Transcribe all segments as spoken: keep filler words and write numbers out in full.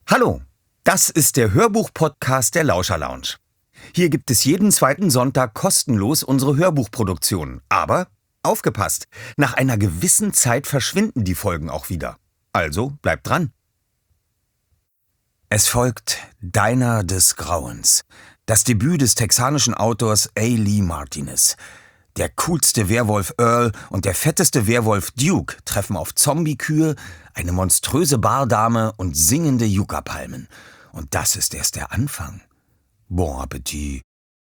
Hallo, das ist der Hörbuch-Podcast der Lauscher Lounge. Hier gibt es jeden zweiten Sonntag kostenlos unsere Hörbuchproduktionen. Aber aufgepasst, nach einer gewissen Zeit verschwinden die Folgen auch wieder. Also bleibt dran. Es folgt Deiner des Grauens, das Debüt des texanischen Autors A. Lee Martinez. Der coolste Werwolf Earl und der fetteste Werwolf Duke treffen auf Zombie-Kühe, eine monströse Bardame und singende Yucca-Palmen. Und das ist erst der Anfang. Bon Appetit.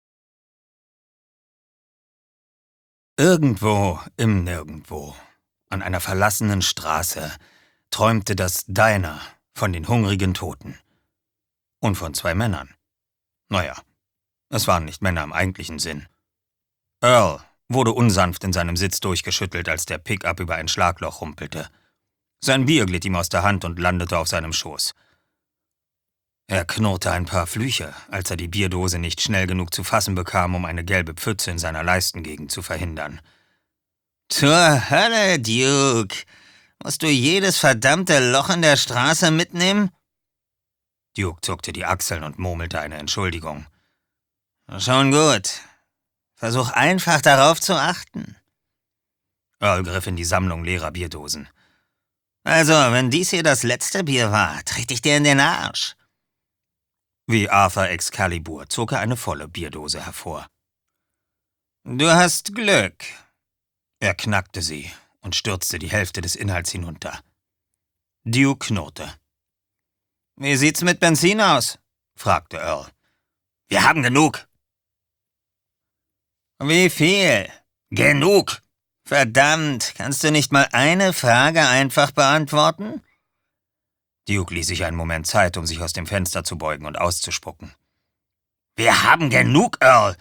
Irgendwo im Nirgendwo, an einer verlassenen Straße, träumte das Diner von den hungrigen Toten. Und von zwei Männern. Naja, es waren nicht Männer im eigentlichen Sinn. Earl wurde unsanft in seinem Sitz durchgeschüttelt, als der Pickup über ein Schlagloch rumpelte. Sein Bier glitt ihm aus der Hand und landete auf seinem Schoß. Er knurrte ein paar Flüche, als er die Bierdose nicht schnell genug zu fassen bekam, um eine gelbe Pfütze in seiner Leistengegend zu verhindern. »Zur Hölle, Duke! Musst du jedes verdammte Loch in der Straße mitnehmen?« Duke zuckte die Achseln und murmelte eine Entschuldigung. »Schon gut. Versuch einfach darauf zu achten.« Earl griff in die Sammlung leerer Bierdosen. »Also, wenn dies hier das letzte Bier war, trete ich dir in den Arsch.« Wie Arthur Excalibur zog er eine volle Bierdose hervor. »Du hast Glück.« Er knackte sie und stürzte die Hälfte des Inhalts hinunter. Duke knurrte. »Wie sieht's mit Benzin aus?« fragte Earl. »Wir haben genug.« »Wie viel?« »Genug!« »Verdammt, kannst du nicht mal eine Frage einfach beantworten?« Duke ließ sich einen Moment Zeit, um sich aus dem Fenster zu beugen und auszuspucken. »Wir haben genug, Earl!«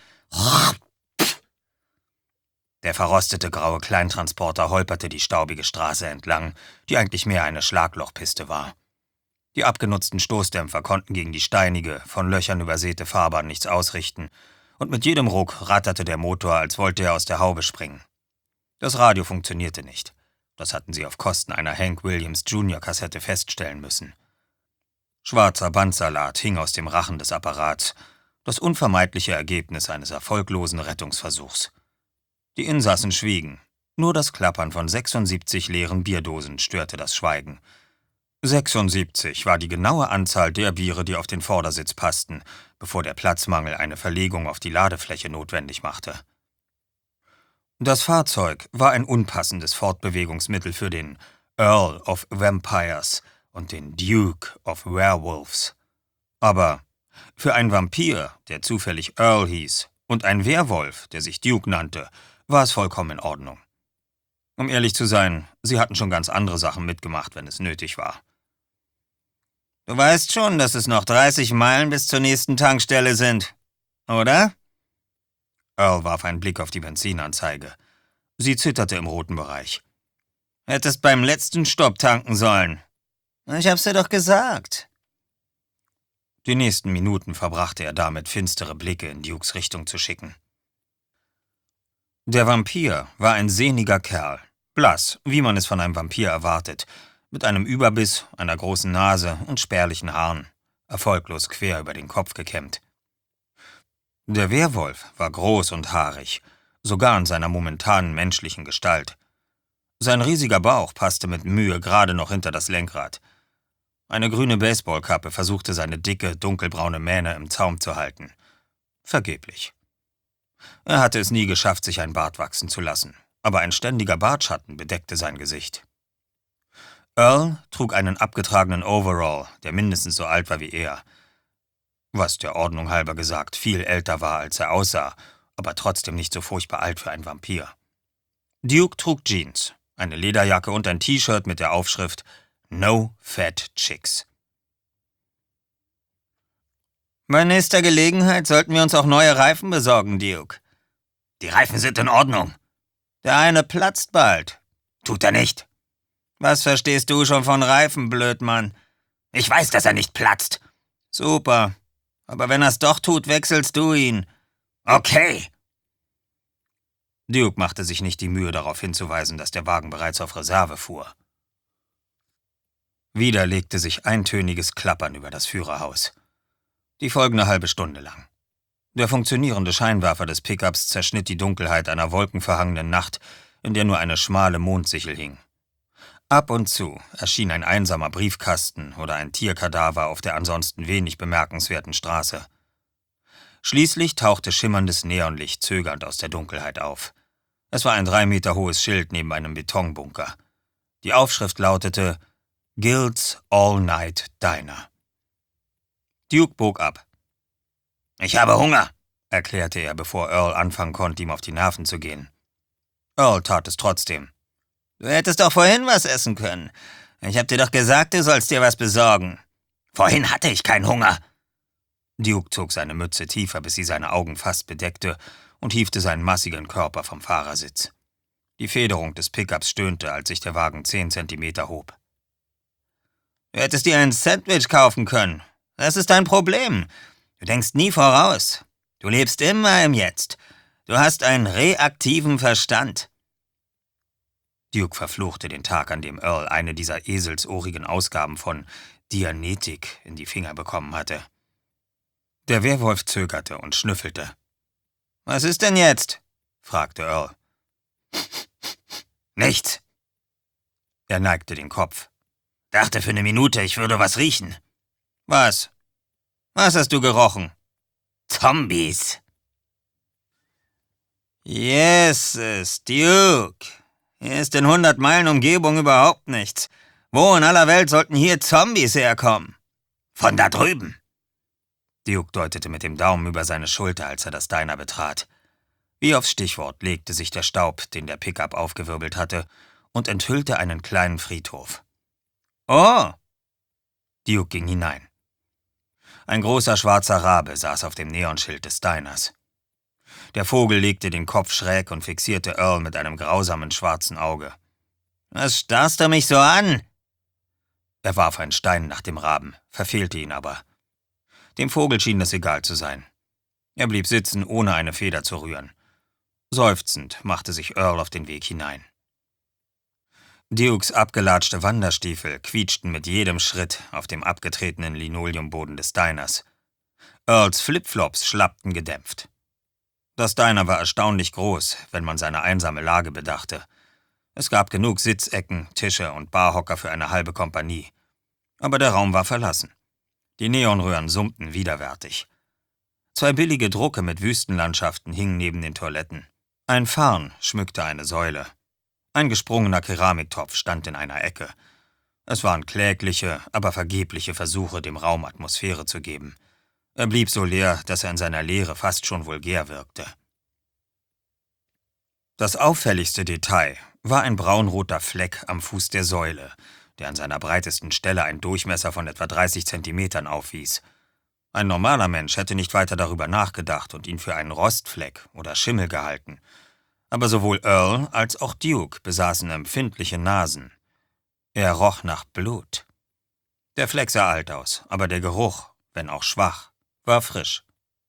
Der verrostete graue Kleintransporter holperte die staubige Straße entlang, die eigentlich mehr eine Schlaglochpiste war. Die abgenutzten Stoßdämpfer konnten gegen die steinige, von Löchern übersäte Fahrbahn nichts ausrichten, und mit jedem Ruck ratterte der Motor, als wollte er aus der Haube springen. Das Radio funktionierte nicht. Das hatten sie auf Kosten einer Hank Williams Junior Kassette feststellen müssen. Schwarzer Bandsalat hing aus dem Rachen des Apparats, das unvermeidliche Ergebnis eines erfolglosen Rettungsversuchs. Die Insassen schwiegen. Nur das Klappern von sechsundsiebzig leeren Bierdosen störte das Schweigen. sechsundsiebzig war die genaue Anzahl der Biere, die auf den Vordersitz passten, bevor der Platzmangel eine Verlegung auf die Ladefläche notwendig machte. Das Fahrzeug war ein unpassendes Fortbewegungsmittel für den Earl of Vampires und den Duke of Werewolves. Aber für einen Vampir, der zufällig Earl hieß, und einen Werwolf, der sich Duke nannte, war es vollkommen in Ordnung. Um ehrlich zu sein, sie hatten schon ganz andere Sachen mitgemacht, wenn es nötig war. »Du weißt schon, dass es noch dreißig Meilen bis zur nächsten Tankstelle sind, oder?« Earl warf einen Blick auf die Benzinanzeige. Sie zitterte im roten Bereich. »Hättest beim letzten Stopp tanken sollen.« »Ich hab's dir doch gesagt.« Die nächsten Minuten verbrachte er damit, finstere Blicke in Dukes Richtung zu schicken. Der Vampir war ein sehniger Kerl, blass, wie man es von einem Vampir erwartet, mit einem Überbiss, einer großen Nase und spärlichen Haaren, erfolglos quer über den Kopf gekämmt. Der Werwolf war groß und haarig, sogar in seiner momentanen menschlichen Gestalt. Sein riesiger Bauch passte mit Mühe gerade noch hinter das Lenkrad. Eine grüne Baseballkappe versuchte seine dicke, dunkelbraune Mähne im Zaum zu halten. Vergeblich. Er hatte es nie geschafft, sich ein Bart wachsen zu lassen, aber ein ständiger Bartschatten bedeckte sein Gesicht. Earl trug einen abgetragenen Overall, der mindestens so alt war wie er, was der Ordnung halber gesagt viel älter war, als er aussah, aber trotzdem nicht so furchtbar alt für einen Vampir. Duke trug Jeans, eine Lederjacke und ein T-Shirt mit der Aufschrift »No Fat Chicks«. »Bei nächster Gelegenheit sollten wir uns auch neue Reifen besorgen, Duke.« »Die Reifen sind in Ordnung.« »Der eine platzt bald.« »Tut er nicht.« »Was verstehst du schon von Reifen, Blödmann?« »Ich weiß, dass er nicht platzt.« »Super. Aber wenn er's doch tut, wechselst du ihn.« »Okay.« Duke machte sich nicht die Mühe, darauf hinzuweisen, dass der Wagen bereits auf Reserve fuhr. Wieder legte sich eintöniges Klappern über das Führerhaus. Die folgende halbe Stunde lang. Der funktionierende Scheinwerfer des Pickups zerschnitt die Dunkelheit einer wolkenverhangenen Nacht, in der nur eine schmale Mondsichel hing. Ab und zu erschien ein einsamer Briefkasten oder ein Tierkadaver auf der ansonsten wenig bemerkenswerten Straße. Schließlich tauchte schimmerndes Neonlicht zögernd aus der Dunkelheit auf. Es war ein drei Meter hohes Schild neben einem Betonbunker. Die Aufschrift lautete »Gilt's All-Night Diner«. Duke bog ab. »Ich habe Hunger«, erklärte er, bevor Earl anfangen konnte, ihm auf die Nerven zu gehen. Earl tat es trotzdem. »Du hättest doch vorhin was essen können. Ich hab dir doch gesagt, du sollst dir was besorgen.« »Vorhin hatte ich keinen Hunger.« Duke zog seine Mütze tiefer, bis sie seine Augen fast bedeckte, und hiefte seinen massigen Körper vom Fahrersitz. Die Federung des Pickups stöhnte, als sich der Wagen zehn Zentimeter hob. »Du hättest dir ein Sandwich kaufen können. Das ist dein Problem. Du denkst nie voraus. Du lebst immer im Jetzt. Du hast einen reaktiven Verstand.« Duke verfluchte den Tag, an dem Earl eine dieser eselsohrigen Ausgaben von Dianetik in die Finger bekommen hatte. Der Werwolf zögerte und schnüffelte. »Was ist denn jetzt?« fragte Earl. »Nichts.« Er neigte den Kopf. »Dachte für eine Minute, ich würde was riechen.« »Was? Was hast du gerochen?« »Zombies.« »Jesus, Duke. Hier ist in hundert Meilen Umgebung überhaupt nichts. Wo in aller Welt sollten hier Zombies herkommen?« »Von da drüben.« Duke deutete mit dem Daumen über seine Schulter, als er das Diner betrat. Wie aufs Stichwort legte sich der Staub, den der Pickup aufgewirbelt hatte, und enthüllte einen kleinen Friedhof. »Oh!« Duke ging hinein. Ein großer schwarzer Rabe saß auf dem Neonschild des Diners. Der Vogel legte den Kopf schräg und fixierte Earl mit einem grausamen schwarzen Auge. »Was starrst du mich so an?« Er warf einen Stein nach dem Raben, verfehlte ihn aber. Dem Vogel schien es egal zu sein. Er blieb sitzen, ohne eine Feder zu rühren. Seufzend machte sich Earl auf den Weg hinein. Dukes abgelatschte Wanderstiefel quietschten mit jedem Schritt auf dem abgetretenen Linoleumboden des Diners. Earls Flipflops schlappten gedämpft. Das Diner war erstaunlich groß, wenn man seine einsame Lage bedachte. Es gab genug Sitzecken, Tische und Barhocker für eine halbe Kompanie. Aber der Raum war verlassen. Die Neonröhren summten widerwärtig. Zwei billige Drucke mit Wüstenlandschaften hingen neben den Toiletten. Ein Farn schmückte eine Säule. Ein gesprungener Keramiktopf stand in einer Ecke. Es waren klägliche, aber vergebliche Versuche, dem Raum Atmosphäre zu geben. Er blieb so leer, dass er in seiner Leere fast schon vulgär wirkte. Das auffälligste Detail war ein braunroter Fleck am Fuß der Säule, der an seiner breitesten Stelle einen Durchmesser von etwa dreißig Zentimetern aufwies. Ein normaler Mensch hätte nicht weiter darüber nachgedacht und ihn für einen Rostfleck oder Schimmel gehalten. Aber sowohl Earl als auch Duke besaßen empfindliche Nasen. Er roch nach Blut. Der Fleck sah alt aus, aber der Geruch, wenn auch schwach, war frisch.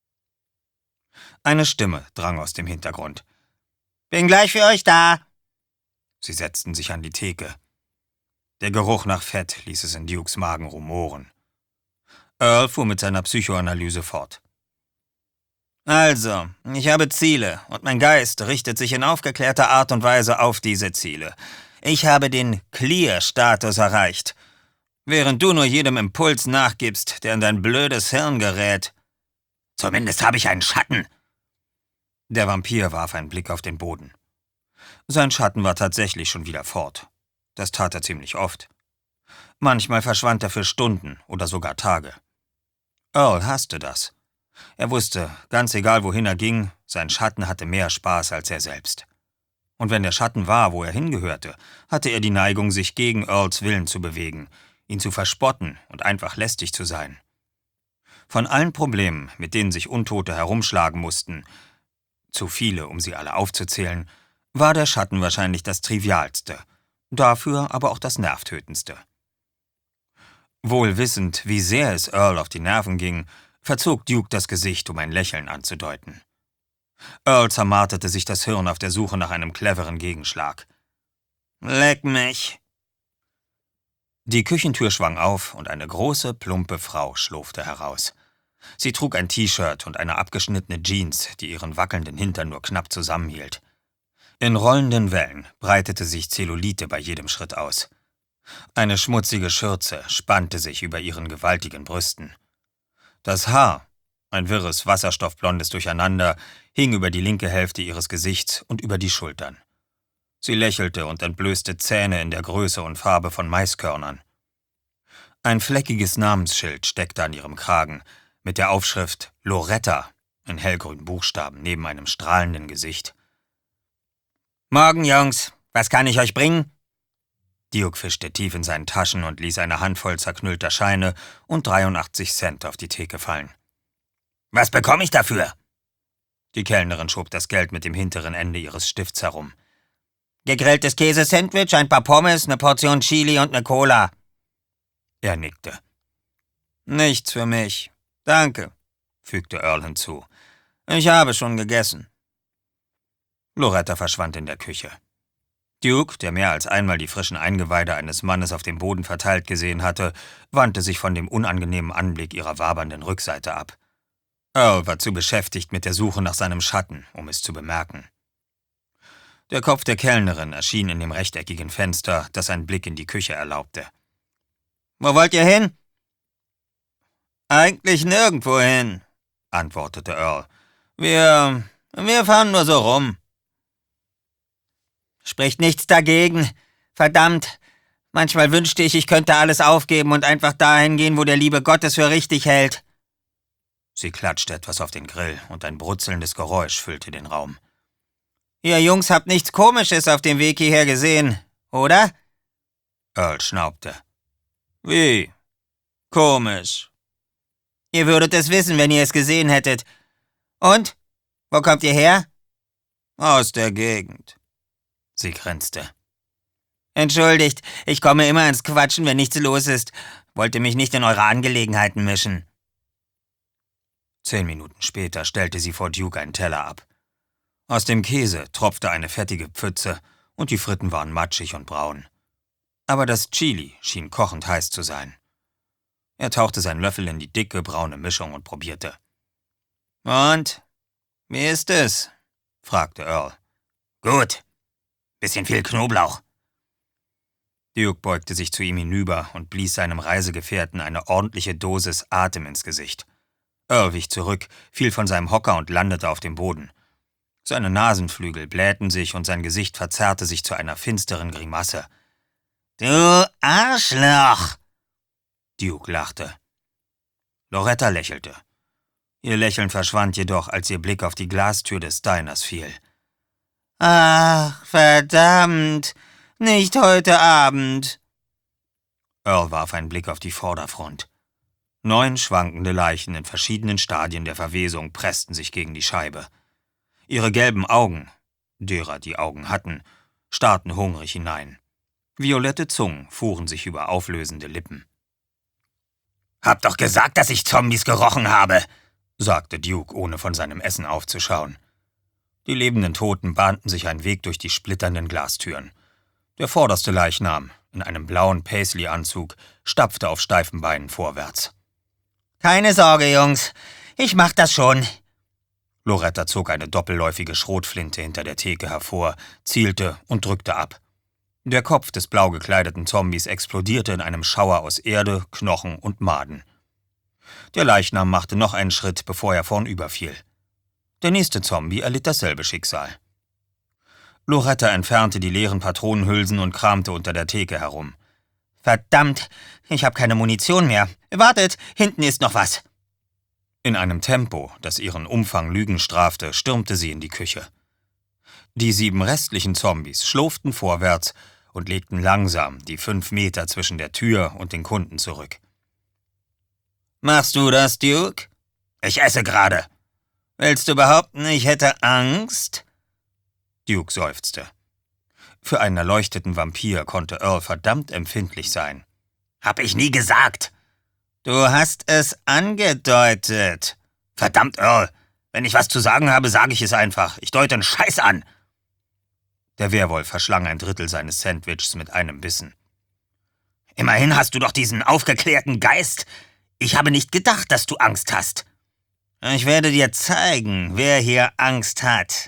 Eine Stimme drang aus dem Hintergrund. »Bin gleich für euch da!« Sie setzten sich an die Theke. Der Geruch nach Fett ließ es in Dukes Magen rumoren. Earl fuhr mit seiner Psychoanalyse fort. »Also, ich habe Ziele, und mein Geist richtet sich in aufgeklärter Art und Weise auf diese Ziele. Ich habe den Clear-Status erreicht. Während du nur jedem Impuls nachgibst, der in dein blödes Hirn gerät. Zumindest habe ich einen Schatten.« Der Vampir warf einen Blick auf den Boden. Sein Schatten war tatsächlich schon wieder fort. Das tat er ziemlich oft. Manchmal verschwand er für Stunden oder sogar Tage. Earl hasste das. Er wusste, ganz egal wohin er ging, sein Schatten hatte mehr Spaß als er selbst. Und wenn der Schatten war, wo er hingehörte, hatte er die Neigung, sich gegen Earls Willen zu bewegen, ihn zu verspotten und einfach lästig zu sein. Von allen Problemen, mit denen sich Untote herumschlagen mussten, zu viele, um sie alle aufzuzählen, war der Schatten wahrscheinlich das Trivialste, dafür aber auch das Nervtötendste. Wohl wissend, wie sehr es Earl auf die Nerven ging, verzog Duke das Gesicht, um ein Lächeln anzudeuten. Earl zermarterte sich das Hirn auf der Suche nach einem cleveren Gegenschlag. »Leck mich!« Die Küchentür schwang auf und eine große, plumpe Frau schlurfte heraus. Sie trug ein T-Shirt und eine abgeschnittene Jeans, die ihren wackelnden Hintern nur knapp zusammenhielt. In rollenden Wellen breitete sich Zellulite bei jedem Schritt aus. Eine schmutzige Schürze spannte sich über ihren gewaltigen Brüsten. Das Haar, ein wirres, wasserstoffblondes Durcheinander, hing über die linke Hälfte ihres Gesichts und über die Schultern. Sie lächelte und entblößte Zähne in der Größe und Farbe von Maiskörnern. Ein fleckiges Namensschild steckte an ihrem Kragen, mit der Aufschrift Loretta in hellgrünen Buchstaben neben einem strahlenden Gesicht. »Morgen, Jungs, was kann ich euch bringen?« Duke fischte tief in seinen Taschen und ließ eine Handvoll zerknüllter Scheine und dreiundachtzig Cent auf die Theke fallen. »Was bekomme ich dafür?« Die Kellnerin schob das Geld mit dem hinteren Ende ihres Stifts herum. »Gegrilltes Käsesandwich, ein paar Pommes, eine Portion Chili und eine Cola.« Er nickte. »Nichts für mich. Danke«, fügte Earl hinzu. »Ich habe schon gegessen.« Loretta verschwand in der Küche. Duke, der mehr als einmal die frischen Eingeweide eines Mannes auf dem Boden verteilt gesehen hatte, wandte sich von dem unangenehmen Anblick ihrer wabernden Rückseite ab. Earl war zu beschäftigt mit der Suche nach seinem Schatten, um es zu bemerken. Der Kopf der Kellnerin erschien in dem rechteckigen Fenster, das einen Blick in die Küche erlaubte. »Wo wollt ihr hin?« »Eigentlich nirgendwo hin«, antwortete Earl. »Wir... wir fahren nur so rum.« »Spricht nichts dagegen. Verdammt, manchmal wünschte ich, ich könnte alles aufgeben und einfach dahin gehen, wo der liebe Gott es für richtig hält.« Sie klatschte etwas auf den Grill und ein brutzelndes Geräusch füllte den Raum. »Ihr Jungs habt nichts Komisches auf dem Weg hierher gesehen, oder?« Earl schnaubte. »Wie? Komisch?« »Ihr würdet es wissen, wenn ihr es gesehen hättet. Und? Wo kommt ihr her?« »Aus der Gegend.« Sie grinste. »Entschuldigt, ich komme immer ins Quatschen, wenn nichts los ist. Wollte mich nicht in eure Angelegenheiten mischen.« Zehn Minuten später stellte sie vor Duke einen Teller ab. Aus dem Käse tropfte eine fettige Pfütze und die Fritten waren matschig und braun. Aber das Chili schien kochend heiß zu sein. Er tauchte seinen Löffel in die dicke, braune Mischung und probierte. »Und? Wie ist es?« fragte Earl. »Gut. Bisschen viel Knoblauch.« Duke beugte sich zu ihm hinüber und blies seinem Reisegefährten eine ordentliche Dosis Atem ins Gesicht. Earl wich zurück, fiel von seinem Hocker und landete auf dem Boden. Seine Nasenflügel blähten sich und sein Gesicht verzerrte sich zu einer finsteren Grimasse. »Du Arschloch!« Duke lachte. Loretta lächelte. Ihr Lächeln verschwand jedoch, als ihr Blick auf die Glastür des Diners fiel. »Ach, verdammt! Nicht heute Abend!« Earl warf einen Blick auf die Vorderfront. Neun schwankende Leichen in verschiedenen Stadien der Verwesung pressten sich gegen die Scheibe. Ihre gelben Augen, derer die Augen hatten, starrten hungrig hinein. Violette Zungen fuhren sich über auflösende Lippen. »Hab doch gesagt, dass ich Zombies gerochen habe«, sagte Duke, ohne von seinem Essen aufzuschauen. Die lebenden Toten bahnten sich einen Weg durch die splitternden Glastüren. Der vorderste Leichnam, in einem blauen Paisley-Anzug, stapfte auf steifen Beinen vorwärts. »Keine Sorge, Jungs, ich mach das schon.« Loretta zog eine doppelläufige Schrotflinte hinter der Theke hervor, zielte und drückte ab. Der Kopf des blau gekleideten Zombies explodierte in einem Schauer aus Erde, Knochen und Maden. Der Leichnam machte noch einen Schritt, bevor er vornüberfiel. Der nächste Zombie erlitt dasselbe Schicksal. Loretta entfernte die leeren Patronenhülsen und kramte unter der Theke herum. »Verdammt, ich habe keine Munition mehr. Wartet, hinten ist noch was.« In einem Tempo, das ihren Umfang Lügen strafte, stürmte sie in die Küche. Die sieben restlichen Zombies schlurften vorwärts und legten langsam die fünf Meter zwischen der Tür und den Kunden zurück. »Machst du das, Duke?« »Ich esse gerade.« »Willst du behaupten, ich hätte Angst?« Duke seufzte. Für einen erleuchteten Vampir konnte Earl verdammt empfindlich sein. »Hab ich nie gesagt!« »Du hast es angedeutet.« »Verdammt, Earl! Wenn ich was zu sagen habe, sage ich es einfach. Ich deute einen Scheiß an!« Der Werwolf verschlang ein Drittel seines Sandwichs mit einem Bissen. Immerhin hast du doch diesen aufgeklärten Geist. Ich habe nicht gedacht, dass du Angst hast. Ich werde dir zeigen, wer hier Angst hat.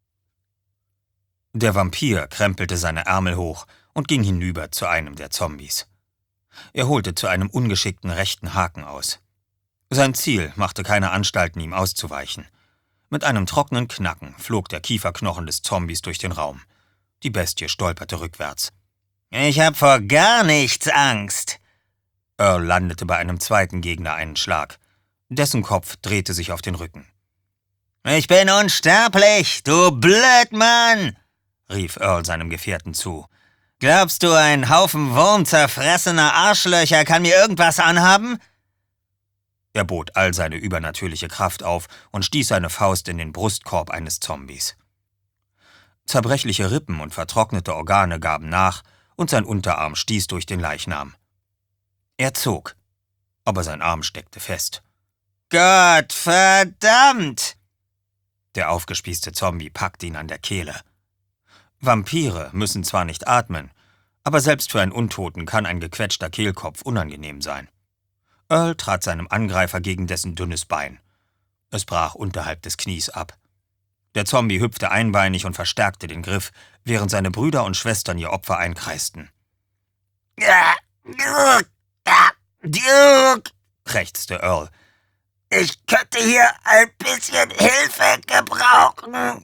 Der Vampir krempelte seine Ärmel hoch und ging hinüber zu einem der Zombies. Er holte zu einem ungeschickten rechten Haken aus. Sein Ziel machte keine Anstalten, ihm auszuweichen. Mit einem trockenen Knacken flog der Kieferknochen des Zombies durch den Raum. Die Bestie stolperte rückwärts. »Ich hab vor gar nichts Angst!« Earl landete bei einem zweiten Gegner einen Schlag. Dessen Kopf drehte sich auf den Rücken. »Ich bin unsterblich, du Blödmann!« rief Earl seinem Gefährten zu. »Glaubst du, ein Haufen wurmzerfressener Arschlöcher kann mir irgendwas anhaben?« Er bot all seine übernatürliche Kraft auf und stieß seine Faust in den Brustkorb eines Zombies. Zerbrechliche Rippen und vertrocknete Organe gaben nach, und sein Unterarm stieß durch den Leichnam. Er zog, aber sein Arm steckte fest. »Gott verdammt!« Der aufgespießte Zombie packte ihn an der Kehle. Vampire müssen zwar nicht atmen, aber selbst für einen Untoten kann ein gequetschter Kehlkopf unangenehm sein. Earl trat seinem Angreifer gegen dessen dünnes Bein. Es brach unterhalb des Knies ab. Der Zombie hüpfte einbeinig und verstärkte den Griff, während seine Brüder und Schwestern ihr Opfer einkreisten. »Duke«, krächzte Earl. »Ich könnte hier ein bisschen Hilfe gebrauchen.«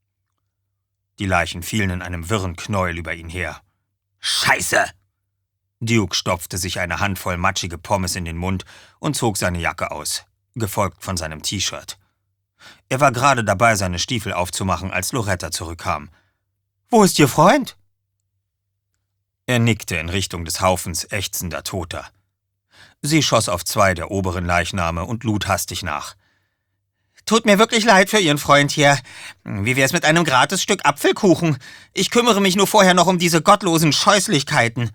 Die Leichen fielen in einem wirren Knäuel über ihn her. »Scheiße!« Duke stopfte sich eine Handvoll matschige Pommes in den Mund und zog seine Jacke aus, gefolgt von seinem T-Shirt. Er war gerade dabei, seine Stiefel aufzumachen, als Loretta zurückkam. »Wo ist Ihr Freund?« Er nickte in Richtung des Haufens ächzender Toter. Sie schoss auf zwei der oberen Leichname und lud hastig nach. »Tut mir wirklich leid für Ihren Freund hier. Wie wär's mit einem Gratisstück Apfelkuchen? Ich kümmere mich nur vorher noch um diese gottlosen Scheußlichkeiten.«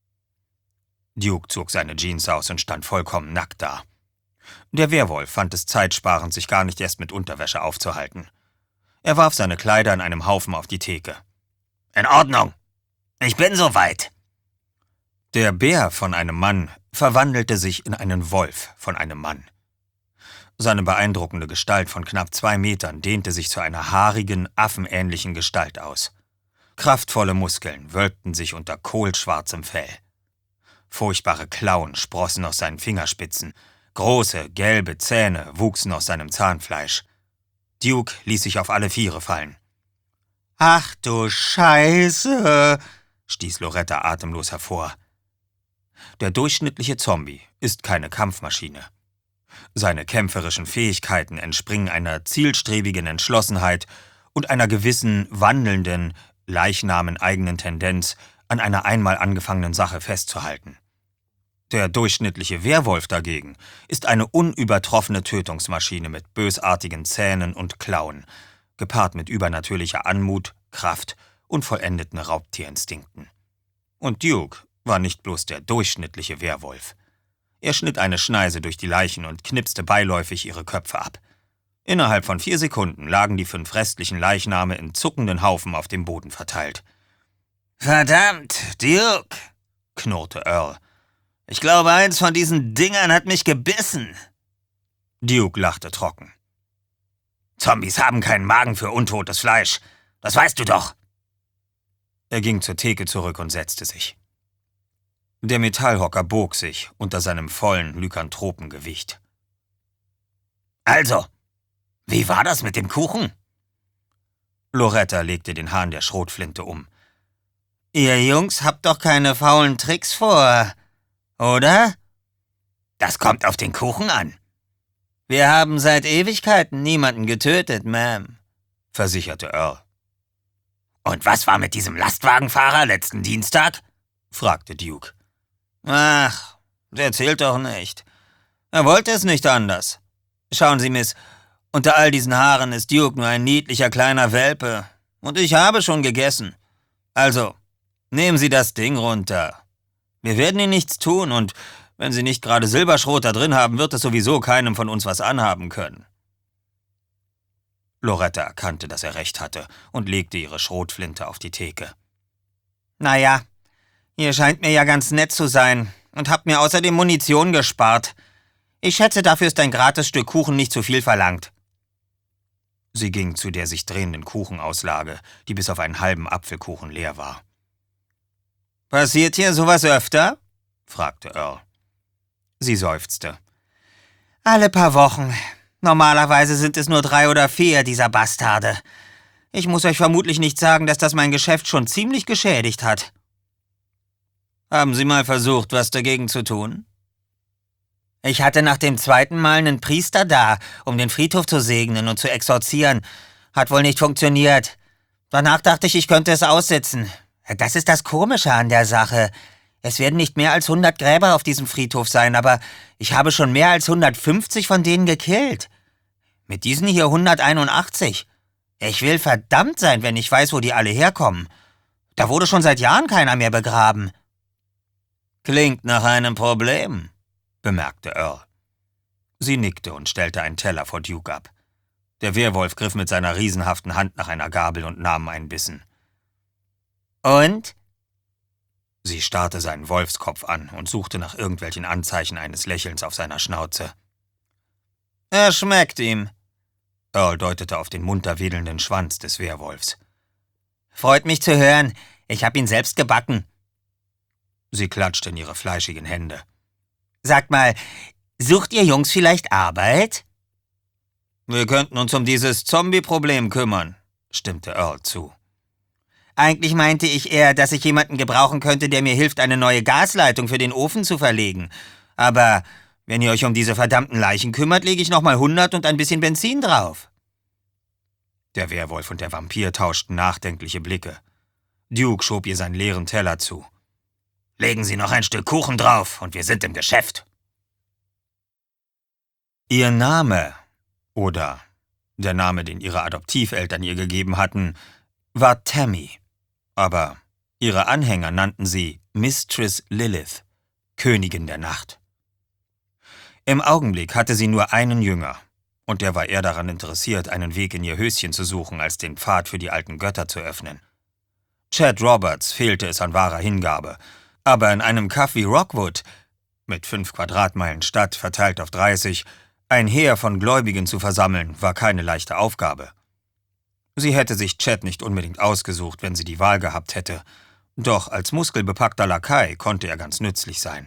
Duke zog seine Jeans aus und stand vollkommen nackt da. Der Werwolf fand es zeitsparend, sich gar nicht erst mit Unterwäsche aufzuhalten. Er warf seine Kleider in einem Haufen auf die Theke. »In Ordnung. Ich bin soweit.« Der Bär von einem Mann verwandelte sich in einen Wolf von einem Mann. Seine beeindruckende Gestalt von knapp zwei Metern dehnte sich zu einer haarigen, affenähnlichen Gestalt aus. Kraftvolle Muskeln wölbten sich unter kohlschwarzem Fell. Furchtbare Klauen sprossen aus seinen Fingerspitzen, große, gelbe Zähne wuchsen aus seinem Zahnfleisch. Duke ließ sich auf alle Viere fallen. »Ach du Scheiße«, stieß Loretta atemlos hervor. Der durchschnittliche Zombie ist keine Kampfmaschine. Seine kämpferischen Fähigkeiten entspringen einer zielstrebigen Entschlossenheit und einer gewissen, wandelnden, leichnameneigenen Tendenz, an einer einmal angefangenen Sache festzuhalten. Der durchschnittliche Werwolf dagegen ist eine unübertroffene Tötungsmaschine mit bösartigen Zähnen und Klauen, gepaart mit übernatürlicher Anmut, Kraft und vollendeten Raubtierinstinkten. Und Duke war nicht bloß der durchschnittliche Werwolf. Er schnitt eine Schneise durch die Leichen und knipste beiläufig ihre Köpfe ab. Innerhalb von vier Sekunden lagen die fünf restlichen Leichname in zuckenden Haufen auf dem Boden verteilt. »Verdammt, Duke«, knurrte Earl. »Ich glaube, eins von diesen Dingern hat mich gebissen.« Duke lachte trocken. »Zombies haben keinen Magen für untotes Fleisch. Das weißt du doch.« Er ging zur Theke zurück und setzte sich. Der Metallhocker bog sich unter seinem vollen Lykanthropengewicht. »Also, wie war das mit dem Kuchen?« Loretta legte den Hahn der Schrotflinte um. »Ihr Jungs habt doch keine faulen Tricks vor, oder?« »Das kommt auf den Kuchen an.« »Wir haben seit Ewigkeiten niemanden getötet, Ma'am«, versicherte Earl. »Und was war mit diesem Lastwagenfahrer letzten Dienstag?« fragte Duke. »Ach, der zählt doch nicht. Er wollte es nicht anders. Schauen Sie, Miss, unter all diesen Haaren ist Duke nur ein niedlicher kleiner Welpe. Und ich habe schon gegessen. Also, nehmen Sie das Ding runter. Wir werden Ihnen nichts tun und wenn Sie nicht gerade Silberschrot da drin haben, wird es sowieso keinem von uns was anhaben können.« Loretta erkannte, dass er recht hatte und legte ihre Schrotflinte auf die Theke. »Naja, Ihr scheint mir ja ganz nett zu sein und habt mir außerdem Munition gespart. Ich schätze, dafür ist ein gratis Stück Kuchen nicht zu viel verlangt. Sie ging zu der sich drehenden Kuchenauslage, die bis auf einen halben Apfelkuchen leer war. »Passiert hier sowas öfter?« fragte Earl. Sie seufzte. »Alle paar Wochen. Normalerweise sind es nur drei oder vier dieser Bastarde. Ich muss euch vermutlich nicht sagen, dass das mein Geschäft schon ziemlich geschädigt hat.« »Haben Sie mal versucht, was dagegen zu tun?« »Ich hatte nach dem zweiten Mal einen Priester da, um den Friedhof zu segnen und zu exorzieren. Hat wohl nicht funktioniert. Danach dachte ich, ich könnte es aussitzen. Das ist das Komische an der Sache. Es werden nicht mehr als hundert Gräber auf diesem Friedhof sein, aber ich habe schon mehr als hundertfünfzig von denen gekillt. Mit diesen hier hunderteinundachtzig. Ich will verdammt sein, wenn ich weiß, wo die alle herkommen. Da wurde schon seit Jahren keiner mehr begraben.« »Klingt nach einem Problem«, bemerkte Earl. Sie nickte und stellte einen Teller vor Duke ab. Der Werwolf griff mit seiner riesenhaften Hand nach einer Gabel und nahm einen Bissen. »Und?« Sie starrte seinen Wolfskopf an und suchte nach irgendwelchen Anzeichen eines Lächelns auf seiner Schnauze. »Er schmeckt ihm«, Earl deutete auf den munter wedelnden Schwanz des Werwolfs. »Freut mich zu hören. Ich hab ihn selbst gebacken.« Sie klatschte in ihre fleischigen Hände. »Sagt mal, sucht ihr Jungs vielleicht Arbeit?« »Wir könnten uns um dieses Zombie-Problem kümmern«, stimmte Earl zu. »Eigentlich meinte ich eher, dass ich jemanden gebrauchen könnte, der mir hilft, eine neue Gasleitung für den Ofen zu verlegen. Aber wenn ihr euch um diese verdammten Leichen kümmert, lege ich nochmal hundert und ein bisschen Benzin drauf.« Der Werwolf und der Vampir tauschten nachdenkliche Blicke. Duke schob ihr seinen leeren Teller zu. »Legen Sie noch ein Stück Kuchen drauf und wir sind im Geschäft.« Ihr Name, oder der Name, den ihre Adoptiveltern ihr gegeben hatten, war Tammy, aber ihre Anhänger nannten sie Mistress Lilith, Königin der Nacht. Im Augenblick hatte sie nur einen Jünger, und der war eher daran interessiert, einen Weg in ihr Höschen zu suchen, als den Pfad für die alten Götter zu öffnen. Chad Roberts fehlte es an wahrer Hingabe, aber in einem Kaff wie Rockwood, mit fünf Quadratmeilen Stadt verteilt auf dreißig, ein Heer von Gläubigen zu versammeln, war keine leichte Aufgabe. Sie hätte sich Chad nicht unbedingt ausgesucht, wenn sie die Wahl gehabt hätte, doch als muskelbepackter Lakai konnte er ganz nützlich sein.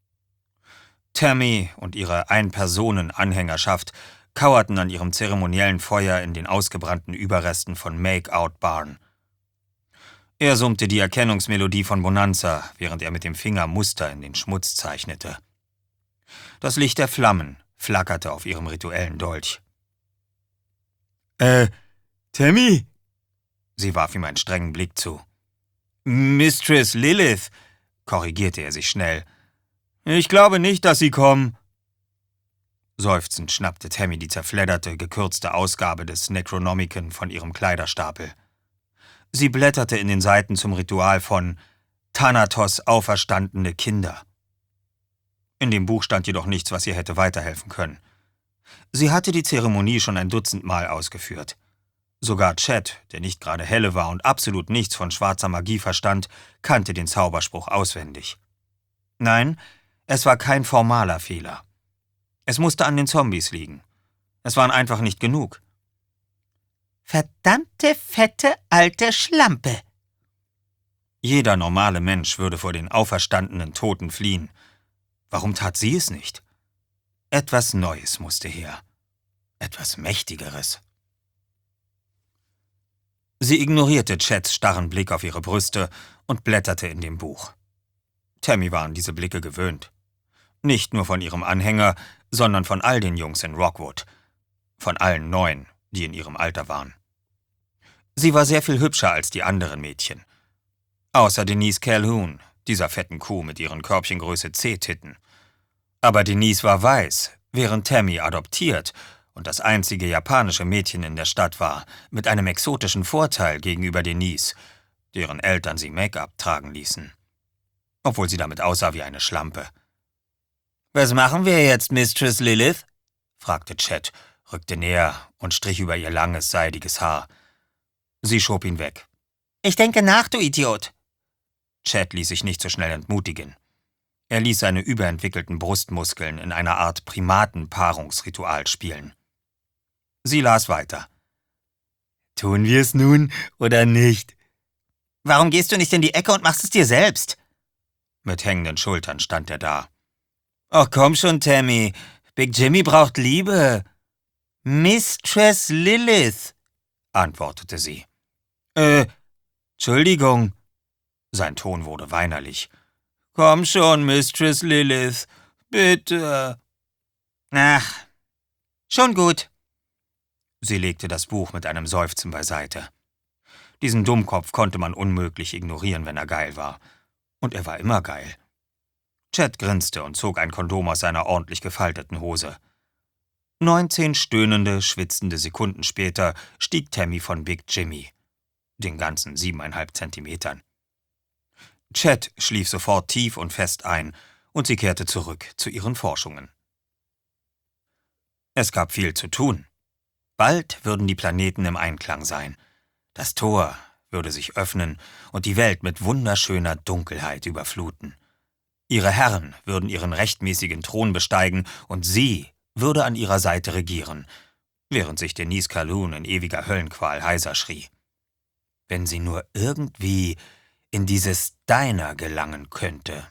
Tammy und ihre Ein-Personen-Anhängerschaft kauerten an ihrem zeremoniellen Feuer in den ausgebrannten Überresten von Make-Out Barn. Er summte die Erkennungsmelodie von Bonanza, während er mit dem Finger Muster in den Schmutz zeichnete. Das Licht der Flammen flackerte auf ihrem rituellen Dolch. »Äh, Tammy?« Sie warf ihm einen strengen Blick zu. »Mistress Lilith«, korrigierte er sich schnell. »Ich glaube nicht, dass Sie kommen.« Seufzend schnappte Tammy die zerfledderte, gekürzte Ausgabe des Necronomicon von ihrem Kleiderstapel. Sie blätterte in den Seiten zum Ritual von Thanatos auferstandene Kinder. In dem Buch stand jedoch nichts, was ihr hätte weiterhelfen können. Sie hatte die Zeremonie schon ein Dutzend Mal ausgeführt. Sogar Chad, der nicht gerade helle war und absolut nichts von schwarzer Magie verstand, kannte den Zauberspruch auswendig. Nein, es war kein formaler Fehler. Es musste an den Zombies liegen. Es waren einfach nicht genug. »Verdammte, fette, alte Schlampe!« Jeder normale Mensch würde vor den auferstandenen Toten fliehen. Warum tat sie es nicht? Etwas Neues musste her. Etwas Mächtigeres. Sie ignorierte Chads starren Blick auf ihre Brüste und blätterte in dem Buch. Tammy war an diese Blicke gewöhnt. Nicht nur von ihrem Anhänger, sondern von all den Jungs in Rockwood. Von allen neun, die in ihrem Alter waren. Sie war sehr viel hübscher als die anderen Mädchen. Außer Denise Calhoun, dieser fetten Kuh mit ihren Körbchengröße C-Titten. Aber Denise war weiß, während Tammy adoptiert und das einzige japanische Mädchen in der Stadt war, mit einem exotischen Vorteil gegenüber Denise, deren Eltern sie Make-up tragen ließen. Obwohl sie damit aussah wie eine Schlampe. »Was machen wir jetzt, Mistress Lilith?« fragte Chad, rückte näher und strich über ihr langes, seidiges Haar. Sie schob ihn weg. »Ich denke nach, du Idiot!« Chad ließ sich nicht so schnell entmutigen. Er ließ seine überentwickelten Brustmuskeln in einer Art Primatenpaarungsritual spielen. Sie las weiter. »Tun wir es nun oder nicht?« »Warum gehst du nicht in die Ecke und machst es dir selbst?« Mit hängenden Schultern stand er da. »Ach komm schon, Tammy. Big Jimmy braucht Liebe.« »Mistress Lilith«, antwortete sie. »Äh, Entschuldigung.« Sein Ton wurde weinerlich. »Komm schon, Mistress Lilith, bitte.« »Ach, schon gut.« Sie legte das Buch mit einem Seufzen beiseite. Diesen Dummkopf konnte man unmöglich ignorieren, wenn er geil war. Und er war immer geil. Chad grinste und zog ein Kondom aus seiner ordentlich gefalteten Hose. Neunzehn stöhnende, schwitzende Sekunden später stieg Tammy von Big Jimmy. Den ganzen siebeneinhalb Zentimetern. Chad schlief sofort tief und fest ein und sie kehrte zurück zu ihren Forschungen. Es gab viel zu tun. Bald würden die Planeten im Einklang sein. Das Tor würde sich öffnen und die Welt mit wunderschöner Dunkelheit überfluten. Ihre Herren würden ihren rechtmäßigen Thron besteigen und sie würde an ihrer Seite regieren, während sich Denise Calhoun in ewiger Höllenqual heiser schrie. Wenn sie nur irgendwie in dieses Diner gelangen könnte.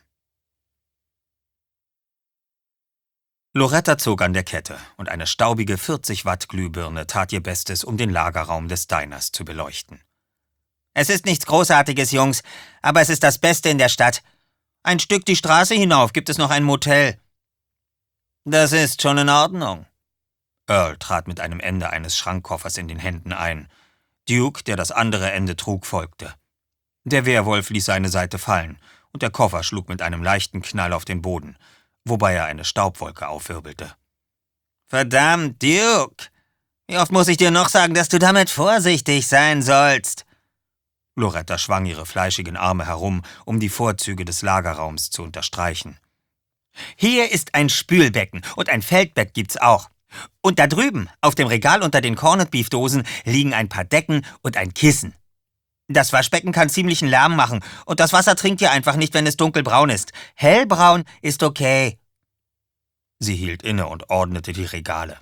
Loretta zog an der Kette und eine staubige vierzig Watt Glühbirne tat ihr Bestes, um den Lagerraum des Diners zu beleuchten. »Es ist nichts Großartiges, Jungs, aber es ist das Beste in der Stadt. Ein Stück die Straße hinauf gibt es noch ein Motel.« »Das ist schon in Ordnung.« Earl trat mit einem Ende eines Schrankkoffers in den Händen ein. Duke, der das andere Ende trug, folgte. Der Werwolf ließ seine Seite fallen, und der Koffer schlug mit einem leichten Knall auf den Boden, wobei er eine Staubwolke aufwirbelte. »Verdammt, Duke! Wie oft muss ich dir noch sagen, dass du damit vorsichtig sein sollst?« Loretta schwang ihre fleischigen Arme herum, um die Vorzüge des Lagerraums zu unterstreichen. »Hier ist ein Spülbecken und ein Feldbett gibt's auch. Und da drüben, auf dem Regal unter den Corned-Beef-Dosen, liegen ein paar Decken und ein Kissen. Das Waschbecken kann ziemlichen Lärm machen und das Wasser trinkt ihr einfach nicht, wenn es dunkelbraun ist. Hellbraun ist okay.« Sie hielt inne und ordnete die Regale.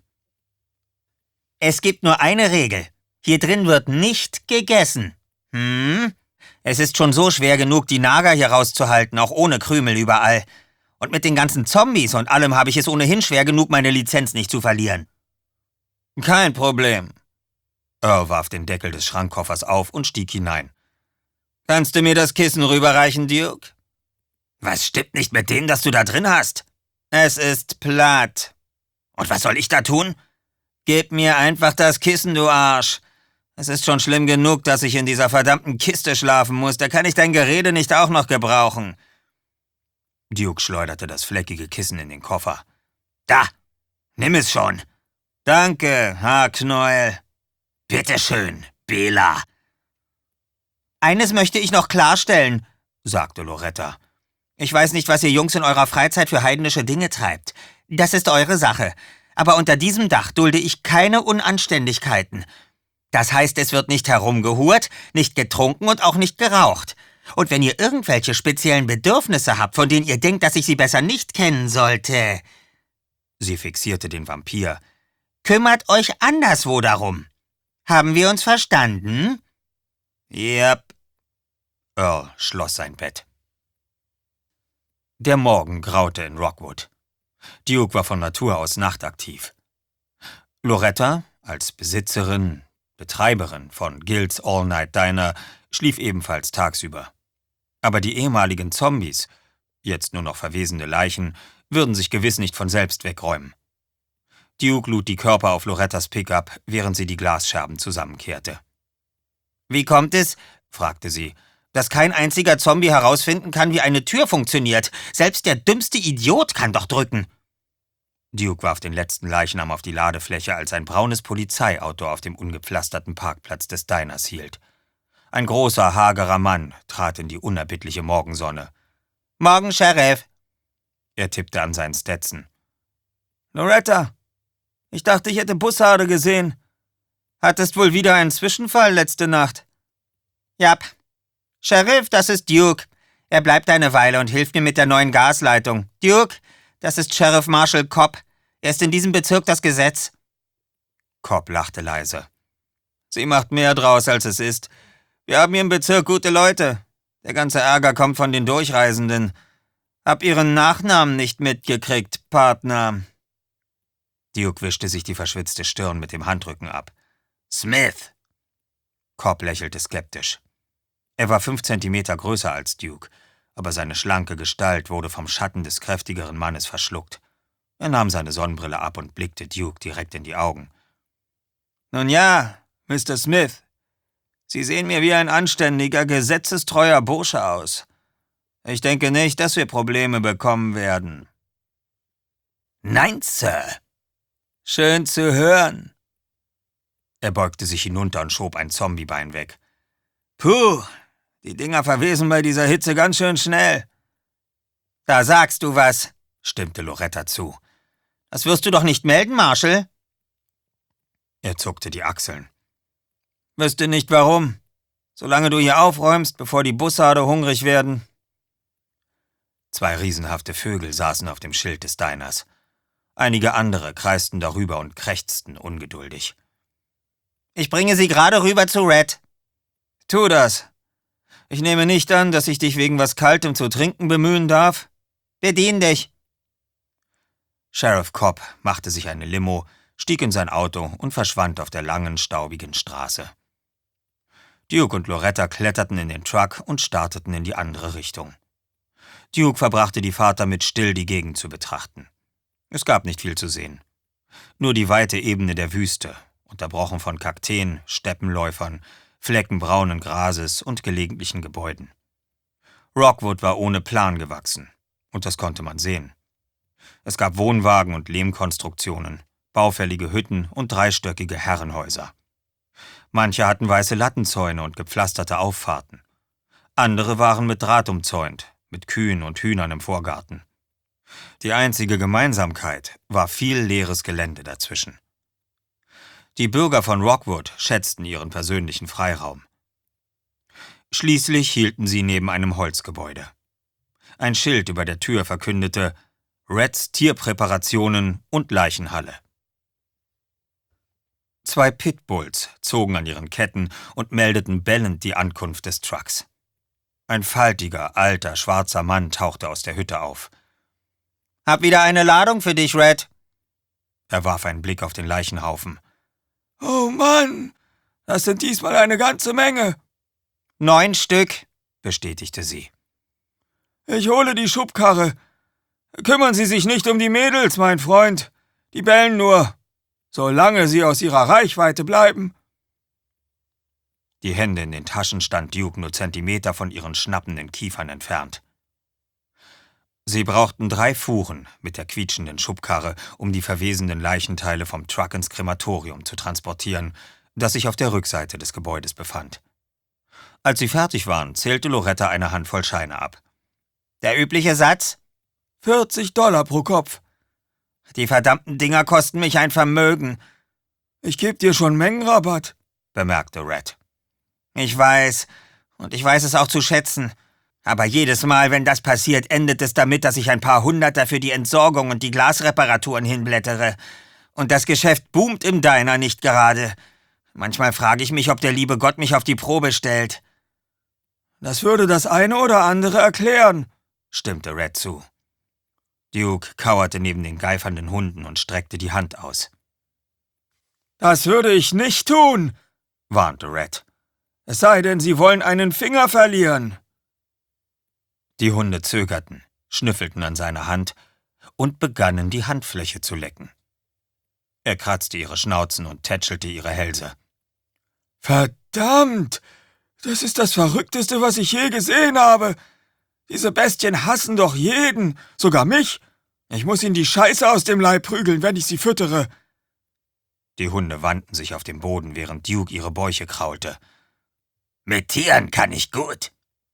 »Es gibt nur eine Regel. Hier drin wird nicht gegessen. Hm? Es ist schon so schwer genug, die Nager hier rauszuhalten, auch ohne Krümel überall. Und mit den ganzen Zombies und allem habe ich es ohnehin schwer genug, meine Lizenz nicht zu verlieren.« »Kein Problem.« Earl warf den Deckel des Schrankkoffers auf und stieg hinein. »Kannst du mir das Kissen rüberreichen, Duke?« »Was stimmt nicht mit dem, das du da drin hast?« »Es ist platt.« »Und was soll ich da tun?« »Gib mir einfach das Kissen, du Arsch. Es ist schon schlimm genug, dass ich in dieser verdammten Kiste schlafen muss. Da kann ich dein Gerede nicht auch noch gebrauchen.« Duke schleuderte das fleckige Kissen in den Koffer. »Da, nimm es schon.« »Danke, Haarknäuel.« »Bitteschön, Bela.« »Eines möchte ich noch klarstellen«, sagte Loretta. »Ich weiß nicht, was ihr Jungs in eurer Freizeit für heidnische Dinge treibt. Das ist eure Sache. Aber unter diesem Dach dulde ich keine Unanständigkeiten. Das heißt, es wird nicht herumgehurt, nicht getrunken und auch nicht geraucht. Und wenn ihr irgendwelche speziellen Bedürfnisse habt, von denen ihr denkt, dass ich sie besser nicht kennen sollte«, sie fixierte den Vampir, »kümmert euch anderswo darum. Haben wir uns verstanden?« »Yep.« Earl schloss sein Bett. Der Morgen graute in Rockwood. Duke war von Natur aus nachtaktiv. Loretta, als Besitzerin, Betreiberin von Gil's All-Night Diner, schlief ebenfalls tagsüber. Aber die ehemaligen Zombies, jetzt nur noch verwesende Leichen, würden sich gewiss nicht von selbst wegräumen. Duke lud die Körper auf Lorettas Pickup, während sie die Glasscherben zusammenkehrte. »Wie kommt es«, fragte sie, »dass kein einziger Zombie herausfinden kann, wie eine Tür funktioniert? Selbst der dümmste Idiot kann doch drücken.« Duke warf den letzten Leichnam auf die Ladefläche, als ein braunes Polizeiauto auf dem ungepflasterten Parkplatz des Diners hielt. Ein großer, hagerer Mann trat in die unerbittliche Morgensonne. »Morgen, Sheriff!« Er tippte an seinen Stetson. »Loretta, ich dachte, ich hätte Bussarde gesehen. Hattest wohl wieder einen Zwischenfall letzte Nacht?« »Jap. Sheriff, das ist Duke. Er bleibt eine Weile und hilft mir mit der neuen Gasleitung. Duke, das ist Sheriff Marshall Cobb. Er ist in diesem Bezirk das Gesetz. Cobb lachte leise. Sie macht mehr draus, als es ist. Wir haben hier im Bezirk gute Leute. Der ganze Ärger kommt von den Durchreisenden. Hab Ihren Nachnamen nicht mitgekriegt, Partner. Duke wischte sich die verschwitzte Stirn mit dem Handrücken ab. Smith. Cobb lächelte skeptisch. Er war fünf Zentimeter größer als Duke, aber seine schlanke Gestalt wurde vom Schatten des kräftigeren Mannes verschluckt. Er nahm seine Sonnenbrille ab und blickte Duke direkt in die Augen. »Nun ja, Mister Smith, Sie sehen mir wie ein anständiger, gesetzestreuer Bursche aus. Ich denke nicht, dass wir Probleme bekommen werden.« »Nein, Sir.« »Schön zu hören.« Er beugte sich hinunter und schob ein Zombiebein weg. »Puh, die Dinger verwesen bei dieser Hitze ganz schön schnell.« »Da sagst du was«, stimmte Loretta zu. »Das wirst du doch nicht melden, Marshall?« Er zuckte die Achseln. »Wüsste nicht warum. Solange du hier aufräumst, bevor die Bussarde hungrig werden.« Zwei riesenhafte Vögel saßen auf dem Schild des Diners. Einige andere kreisten darüber und krächzten ungeduldig. »Ich bringe sie gerade rüber zu Red.« »Tu das. Ich nehme nicht an, dass ich dich wegen was Kaltem zu trinken bemühen darf. Bedien dich.« Sheriff Cobb machte sich eine Limo, stieg in sein Auto und verschwand auf der langen, staubigen Straße. Duke und Loretta kletterten in den Truck und starteten in die andere Richtung. Duke verbrachte die Fahrt damit, still die Gegend zu betrachten. Es gab nicht viel zu sehen. Nur die weite Ebene der Wüste, unterbrochen von Kakteen, Steppenläufern, Flecken braunen Grases und gelegentlichen Gebäuden. Rockwood war ohne Plan gewachsen, und das konnte man sehen. Es gab Wohnwagen und Lehmkonstruktionen, baufällige Hütten und dreistöckige Herrenhäuser. Manche hatten weiße Lattenzäune und gepflasterte Auffahrten. Andere waren mit Draht umzäunt, mit Kühen und Hühnern im Vorgarten. Die einzige Gemeinsamkeit war viel leeres Gelände dazwischen. Die Bürger von Rockwood schätzten ihren persönlichen Freiraum. Schließlich hielten sie neben einem Holzgebäude. Ein Schild über der Tür verkündete Reds Tierpräparationen und Leichenhalle. Zwei Pitbulls zogen an ihren Ketten und meldeten bellend die Ankunft des Trucks. Ein faltiger, alter, schwarzer Mann tauchte aus der Hütte auf. »Hab wieder eine Ladung für dich, Red.« Er warf einen Blick auf den Leichenhaufen. »Oh Mann, das sind diesmal eine ganze Menge.« »Neun Stück«, bestätigte sie. »Ich hole die Schubkarre. Kümmern Sie sich nicht um die Mädels, mein Freund. Die bellen nur, solange sie aus ihrer Reichweite bleiben.« Die Hände in den Taschen stand Duke nur Zentimeter von ihren schnappenden Kiefern entfernt. Sie brauchten drei Fuhren mit der quietschenden Schubkarre, um die verwesenden Leichenteile vom Truck ins Krematorium zu transportieren, das sich auf der Rückseite des Gebäudes befand. Als sie fertig waren, zählte Loretta eine Handvoll Scheine ab. »Der übliche Satz?« »vierzig Dollar pro Kopf.« »Die verdammten Dinger kosten mich ein Vermögen.« »Ich geb dir schon Mengenrabatt«, bemerkte Red. »Ich weiß, und ich weiß es auch zu schätzen. Aber jedes Mal, wenn das passiert, endet es damit, dass ich ein paar Hunderter für die Entsorgung und die Glasreparaturen hinblättere. Und das Geschäft boomt im Diner nicht gerade. Manchmal frage ich mich, ob der liebe Gott mich auf die Probe stellt.« »Das würde das eine oder andere erklären«, stimmte Red zu. Duke kauerte neben den geifernden Hunden und streckte die Hand aus. »Das würde ich nicht tun«, warnte Red. »Es sei denn, Sie wollen einen Finger verlieren.« Die Hunde zögerten, schnüffelten an seiner Hand und begannen, die Handfläche zu lecken. Er kratzte ihre Schnauzen und tätschelte ihre Hälse. »Verdammt! Das ist das Verrückteste, was ich je gesehen habe. Diese Bestien hassen doch jeden, sogar mich. Ich muss ihnen die Scheiße aus dem Leib prügeln, wenn ich sie füttere.« Die Hunde wandten sich auf dem Boden, während Duke ihre Bäuche kraulte. »Mit Tieren kann ich gut.«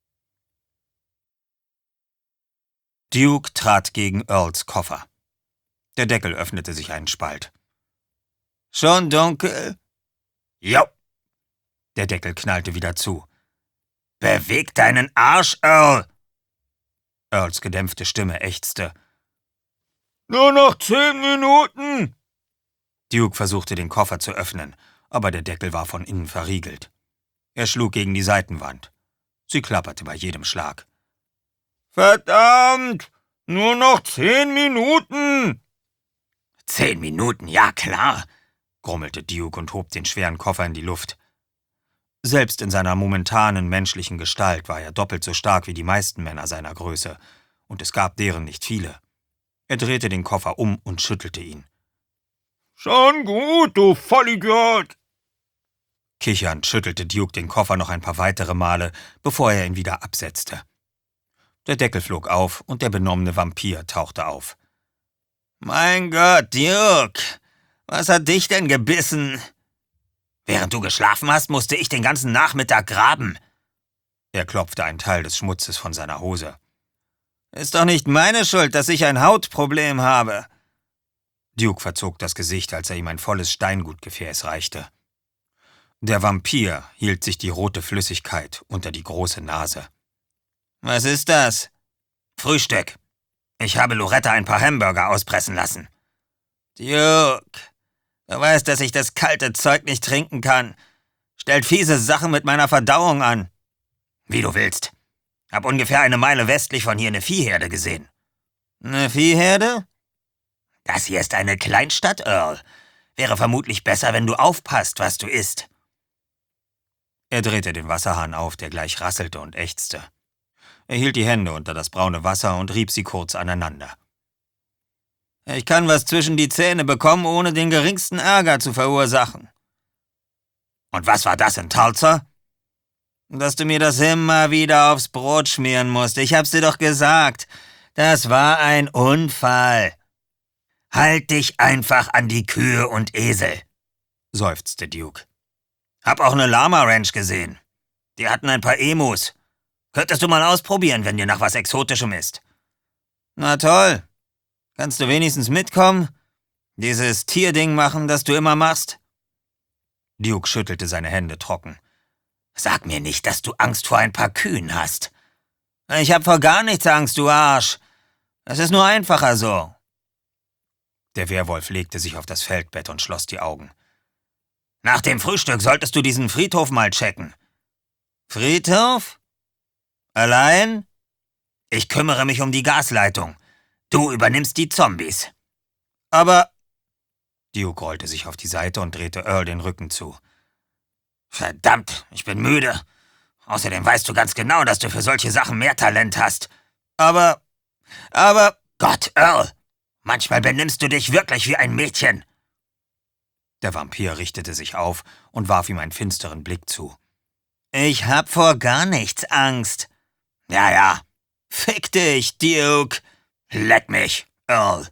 Duke trat gegen Earls Koffer. Der Deckel öffnete sich einen Spalt. »Schon dunkel?« »Jo.« Der Deckel knallte wieder zu. »Beweg deinen Arsch, Earl!« Earls gedämpfte Stimme ächzte. »Nur noch zehn Minuten!« Duke versuchte, den Koffer zu öffnen, aber der Deckel war von innen verriegelt. Er schlug gegen die Seitenwand. Sie klapperte bei jedem Schlag. »Verdammt! Nur noch zehn Minuten!« »Zehn Minuten, ja klar«, grummelte Duke und hob den schweren Koffer in die Luft. Selbst in seiner momentanen menschlichen Gestalt war er doppelt so stark wie die meisten Männer seiner Größe, und es gab deren nicht viele. Er drehte den Koffer um und schüttelte ihn. »Schon gut, du Vollidiot!« Kichernd schüttelte Duke den Koffer noch ein paar weitere Male, bevor er ihn wieder absetzte. Der Deckel flog auf und der benommene Vampir tauchte auf. »Mein Gott, Duke, was hat dich denn gebissen?« »Während du geschlafen hast, musste ich den ganzen Nachmittag graben.« Er klopfte einen Teil des Schmutzes von seiner Hose. »Ist doch nicht meine Schuld, dass ich ein Hautproblem habe.« Duke verzog das Gesicht, als er ihm ein volles Steingutgefäß reichte. Der Vampir hielt sich die rote Flüssigkeit unter die große Nase. »Was ist das?« »Frühstück. Ich habe Loretta ein paar Hamburger auspressen lassen.« »Duke, du weißt, dass ich das kalte Zeug nicht trinken kann. Stellt fiese Sachen mit meiner Verdauung an.« »Wie du willst. Hab ungefähr eine Meile westlich von hier eine Viehherde gesehen.« »Eine Viehherde?« »Das hier ist eine Kleinstadt, Earl. Wäre vermutlich besser, wenn du aufpasst, was du isst.« Er drehte den Wasserhahn auf, der gleich rasselte und ächzte. Er hielt die Hände unter das braune Wasser und rieb sie kurz aneinander. »Ich kann was zwischen die Zähne bekommen, ohne den geringsten Ärger zu verursachen.« »Und was war das in Tulsa?« »Dass du mir das immer wieder aufs Brot schmieren musst. Ich hab's dir doch gesagt. Das war ein Unfall.« »Halt dich einfach an die Kühe und Esel«, seufzte Duke. »Hab auch eine Lama Ranch gesehen. Die hatten ein paar Emus. Könntest du mal ausprobieren, wenn dir nach was Exotischem ist.« »Na toll. Kannst du wenigstens mitkommen? Dieses Tierding machen, das du immer machst?« Duke schüttelte seine Hände trocken. »Sag mir nicht, dass du Angst vor ein paar Kühen hast.« »Ich hab vor gar nichts Angst, du Arsch. Es ist nur einfacher so.« Der Werwolf legte sich auf das Feldbett und schloss die Augen. »Nach dem Frühstück solltest du diesen Friedhof mal checken.« »Friedhof? Allein?« »Ich kümmere mich um die Gasleitung. Du übernimmst die Zombies.« »Aber...« Duke rollte sich auf die Seite und drehte Earl den Rücken zu. »Verdammt, ich bin müde. Außerdem weißt du ganz genau, dass du für solche Sachen mehr Talent hast. Aber... aber... Gott, Earl! Manchmal benimmst du dich wirklich wie ein Mädchen.« Der Vampir richtete sich auf und warf ihm einen finsteren Blick zu. »Ich hab vor gar nichts Angst.« »Ja, ja. Fick dich, Duke. Leck mich, Earl.«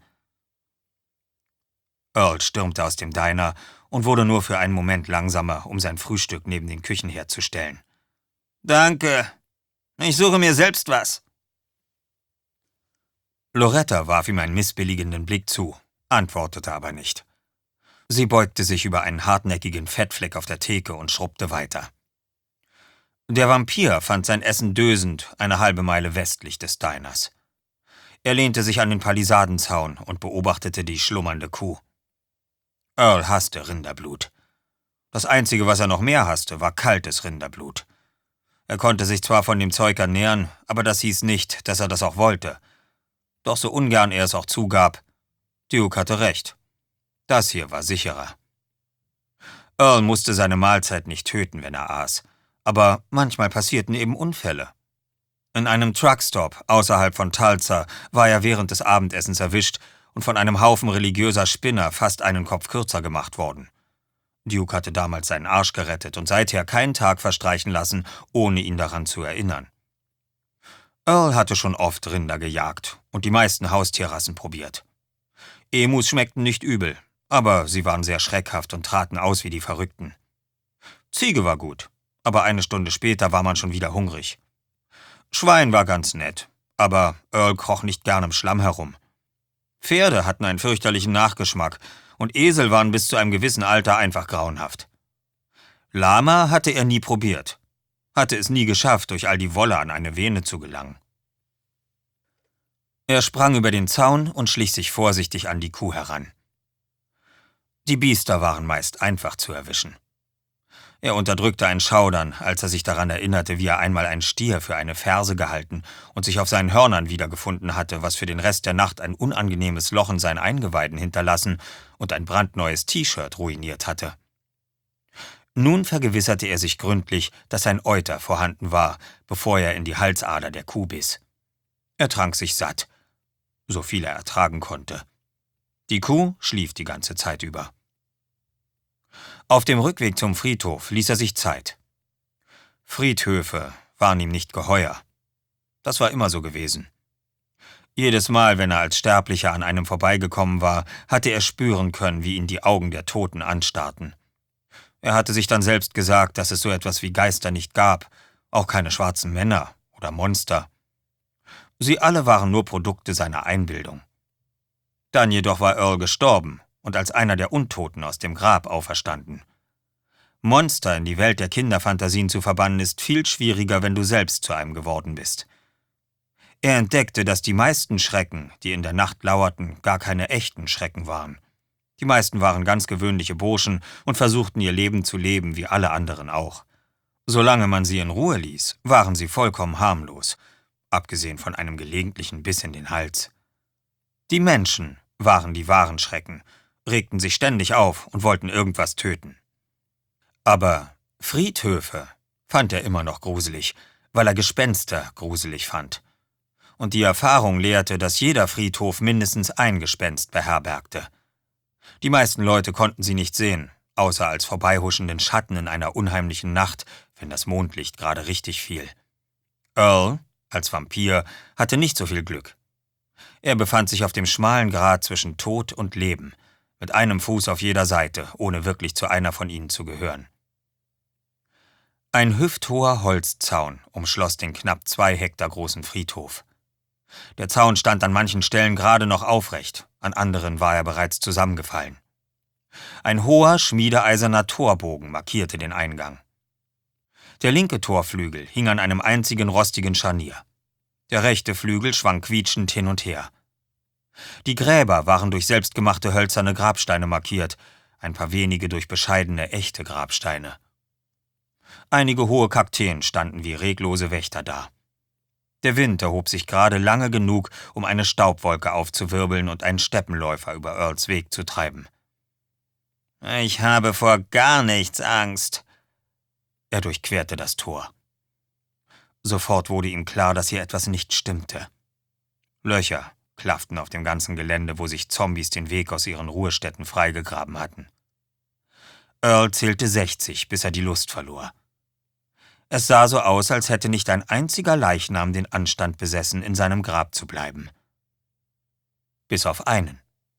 Earl stürmte aus dem Diner und wurde nur für einen Moment langsamer, um sein Frühstück neben den Küchenherd zu stellen. »Danke. Ich suche mir selbst was.« Loretta warf ihm einen missbilligenden Blick zu, antwortete aber nicht. Sie beugte sich über einen hartnäckigen Fettfleck auf der Theke und schrubbte weiter. Der Vampir fand sein Essen dösend, eine halbe Meile westlich des Diners. Er lehnte sich an den Palisadenzaun und beobachtete die schlummernde Kuh. Earl hasste Rinderblut. Das Einzige, was er noch mehr hasste, war kaltes Rinderblut. Er konnte sich zwar von dem Zeug ernähren, aber das hieß nicht, dass er das auch wollte. Doch so ungern er es auch zugab, Duke hatte recht. Das hier war sicherer. Earl musste seine Mahlzeit nicht töten, wenn er aß, aber manchmal passierten eben Unfälle. In einem Truckstop außerhalb von Tulsa war er während des Abendessens erwischt und von einem Haufen religiöser Spinner fast einen Kopf kürzer gemacht worden. Duke hatte damals seinen Arsch gerettet und seither keinen Tag verstreichen lassen, ohne ihn daran zu erinnern. Earl hatte schon oft Rinder gejagt und die meisten Haustierrassen probiert. Emus schmeckten nicht übel, aber sie waren sehr schreckhaft und traten aus wie die Verrückten. Ziege war gut, aber eine Stunde später war man schon wieder hungrig. Schwein war ganz nett, aber Earl kroch nicht gern im Schlamm herum. Pferde hatten einen fürchterlichen Nachgeschmack und Esel waren bis zu einem gewissen Alter einfach grauenhaft. Lama hatte er nie probiert, hatte es nie geschafft, durch all die Wolle an eine Vene zu gelangen. Er sprang über den Zaun und schlich sich vorsichtig an die Kuh heran. Die Biester waren meist einfach zu erwischen. Er unterdrückte ein Schaudern, als er sich daran erinnerte, wie er einmal einen Stier für eine Ferse gehalten und sich auf seinen Hörnern wiedergefunden hatte, was für den Rest der Nacht ein unangenehmes Loch in seinen Eingeweiden hinterlassen und ein brandneues T-Shirt ruiniert hatte. Nun vergewisserte er sich gründlich, dass ein Euter vorhanden war, bevor er in die Halsader der Kuh biss. Er trank sich satt, so viel er ertragen konnte. Die Kuh schlief die ganze Zeit über. Auf dem Rückweg zum Friedhof ließ er sich Zeit. Friedhöfe waren ihm nicht geheuer. Das war immer so gewesen. Jedes Mal, wenn er als Sterblicher an einem vorbeigekommen war, hatte er spüren können, wie ihn die Augen der Toten anstarrten. Er hatte sich dann selbst gesagt, dass es so etwas wie Geister nicht gab, auch keine schwarzen Männer oder Monster. Sie alle waren nur Produkte seiner Einbildung. Dann jedoch war Earl gestorben und als einer der Untoten aus dem Grab auferstanden. Monster in die Welt der Kinderfantasien zu verbannen, ist viel schwieriger, wenn du selbst zu einem geworden bist. Er entdeckte, dass die meisten Schrecken, die in der Nacht lauerten, gar keine echten Schrecken waren. Die meisten waren ganz gewöhnliche Burschen und versuchten ihr Leben zu leben, wie alle anderen auch. Solange man sie in Ruhe ließ, waren sie vollkommen harmlos, abgesehen von einem gelegentlichen Biss in den Hals. Die Menschen waren die wahren Schrecken, regten sich ständig auf und wollten irgendwas töten. Aber Friedhöfe fand er immer noch gruselig, weil er Gespenster gruselig fand. Und die Erfahrung lehrte, dass jeder Friedhof mindestens ein Gespenst beherbergte. Die meisten Leute konnten sie nicht sehen, außer als vorbeihuschenden Schatten in einer unheimlichen Nacht, wenn das Mondlicht gerade richtig fiel. Earl, als Vampir, hatte nicht so viel Glück. Er befand sich auf dem schmalen Grat zwischen Tod und Leben, mit einem Fuß auf jeder Seite, ohne wirklich zu einer von ihnen zu gehören. Ein hüfthoher Holzzaun umschloss den knapp zwei Hektar großen Friedhof. Der Zaun stand an manchen Stellen gerade noch aufrecht, an anderen war er bereits zusammengefallen. Ein hoher, schmiedeeiserner Torbogen markierte den Eingang. Der linke Torflügel hing an einem einzigen rostigen Scharnier. Der rechte Flügel schwang quietschend hin und her. Die Gräber waren durch selbstgemachte hölzerne Grabsteine markiert, ein paar wenige durch bescheidene, echte Grabsteine. Einige hohe Kakteen standen wie reglose Wächter da. Der Wind erhob sich gerade lange genug, um eine Staubwolke aufzuwirbeln und einen Steppenläufer über Earls Weg zu treiben. »Ich habe vor gar nichts Angst.« Er durchquerte das Tor. Sofort wurde ihm klar, dass hier etwas nicht stimmte. Löcher klafften auf dem ganzen Gelände, wo sich Zombies den Weg aus ihren Ruhestätten freigegraben hatten. Earl zählte sechzig, bis er die Lust verlor. Es sah so aus, als hätte nicht ein einziger Leichnam den Anstand besessen, in seinem Grab zu bleiben. Bis auf einen.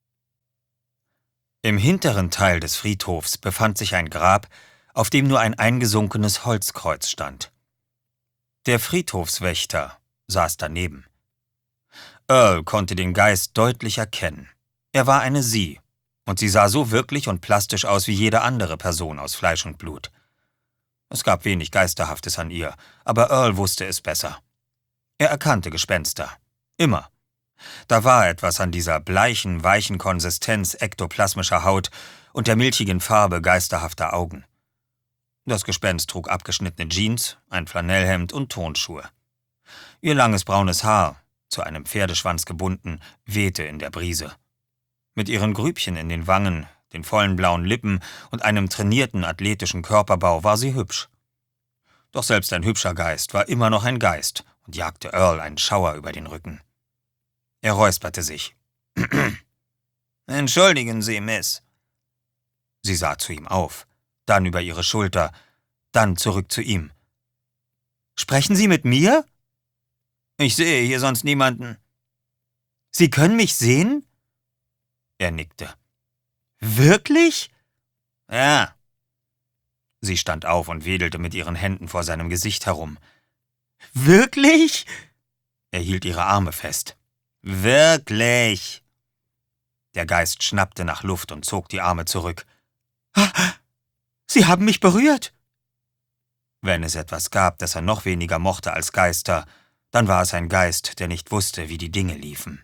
Im hinteren Teil des Friedhofs befand sich ein Grab, auf dem nur ein eingesunkenes Holzkreuz stand. Der Friedhofswächter saß daneben. Earl konnte den Geist deutlich erkennen. Er war eine Sie, und sie sah so wirklich und plastisch aus wie jede andere Person aus Fleisch und Blut. Es gab wenig Geisterhaftes an ihr, aber Earl wusste es besser. Er erkannte Gespenster. Immer. Da war etwas an dieser bleichen, weichen Konsistenz ektoplasmischer Haut und der milchigen Farbe geisterhafter Augen. Das Gespenst trug abgeschnittene Jeans, ein Flanellhemd und Turnschuhe. Ihr langes braunes Haar, zu einem Pferdeschwanz gebunden, wehte in der Brise. Mit ihren Grübchen in den Wangen, den vollen blauen Lippen und einem trainierten, athletischen Körperbau war sie hübsch. Doch selbst ein hübscher Geist war immer noch ein Geist und jagte Earl einen Schauer über den Rücken. Er räusperte sich. »Entschuldigen Sie, Miss.« Sie sah zu ihm auf, dann über ihre Schulter, dann zurück zu ihm. »Sprechen Sie mit mir?« »Ich sehe hier sonst niemanden.« »Sie können mich sehen?« Er nickte. »Wirklich?« »Ja.« Sie stand auf und wedelte mit ihren Händen vor seinem Gesicht herum. »Wirklich?« Er hielt ihre Arme fest. »Wirklich!« Der Geist schnappte nach Luft und zog die Arme zurück. »Sie haben mich berührt!« Wenn es etwas gab, das er noch weniger mochte als Geister, Dann war es ein Geist, der nicht wusste, wie die Dinge liefen.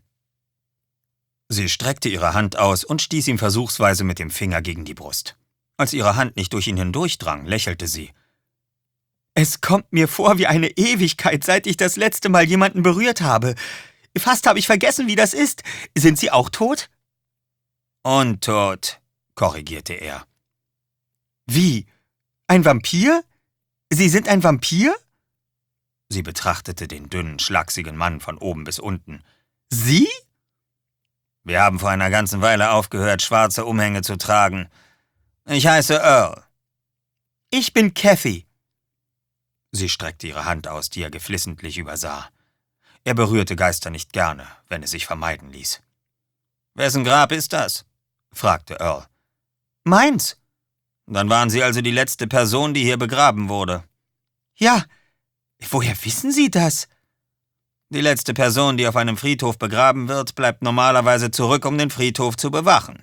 Sie streckte ihre Hand aus und stieß ihm versuchsweise mit dem Finger gegen die Brust. Als ihre Hand nicht durch ihn hindurchdrang, lächelte sie. »Es kommt mir vor wie eine Ewigkeit, seit ich das letzte Mal jemanden berührt habe. Fast habe ich vergessen, wie das ist. Sind Sie auch tot?« »Untot«, korrigierte er. »Wie? Ein Vampir? Sie sind ein Vampir?« Sie betrachtete den dünnen, schlachsigen Mann von oben bis unten. »Sie?« »Wir haben vor einer ganzen Weile aufgehört, schwarze Umhänge zu tragen. Ich heiße Earl.« »Ich bin Kathy.« Sie streckte ihre Hand aus, die er geflissentlich übersah. Er berührte Geister nicht gerne, wenn es sich vermeiden ließ. »Wessen Grab ist das?« fragte Earl. »Meins.« »Dann waren Sie also die letzte Person, die hier begraben wurde.« »Ja, woher wissen Sie das?« »Die letzte Person, die auf einem Friedhof begraben wird, bleibt normalerweise zurück, um den Friedhof zu bewachen.«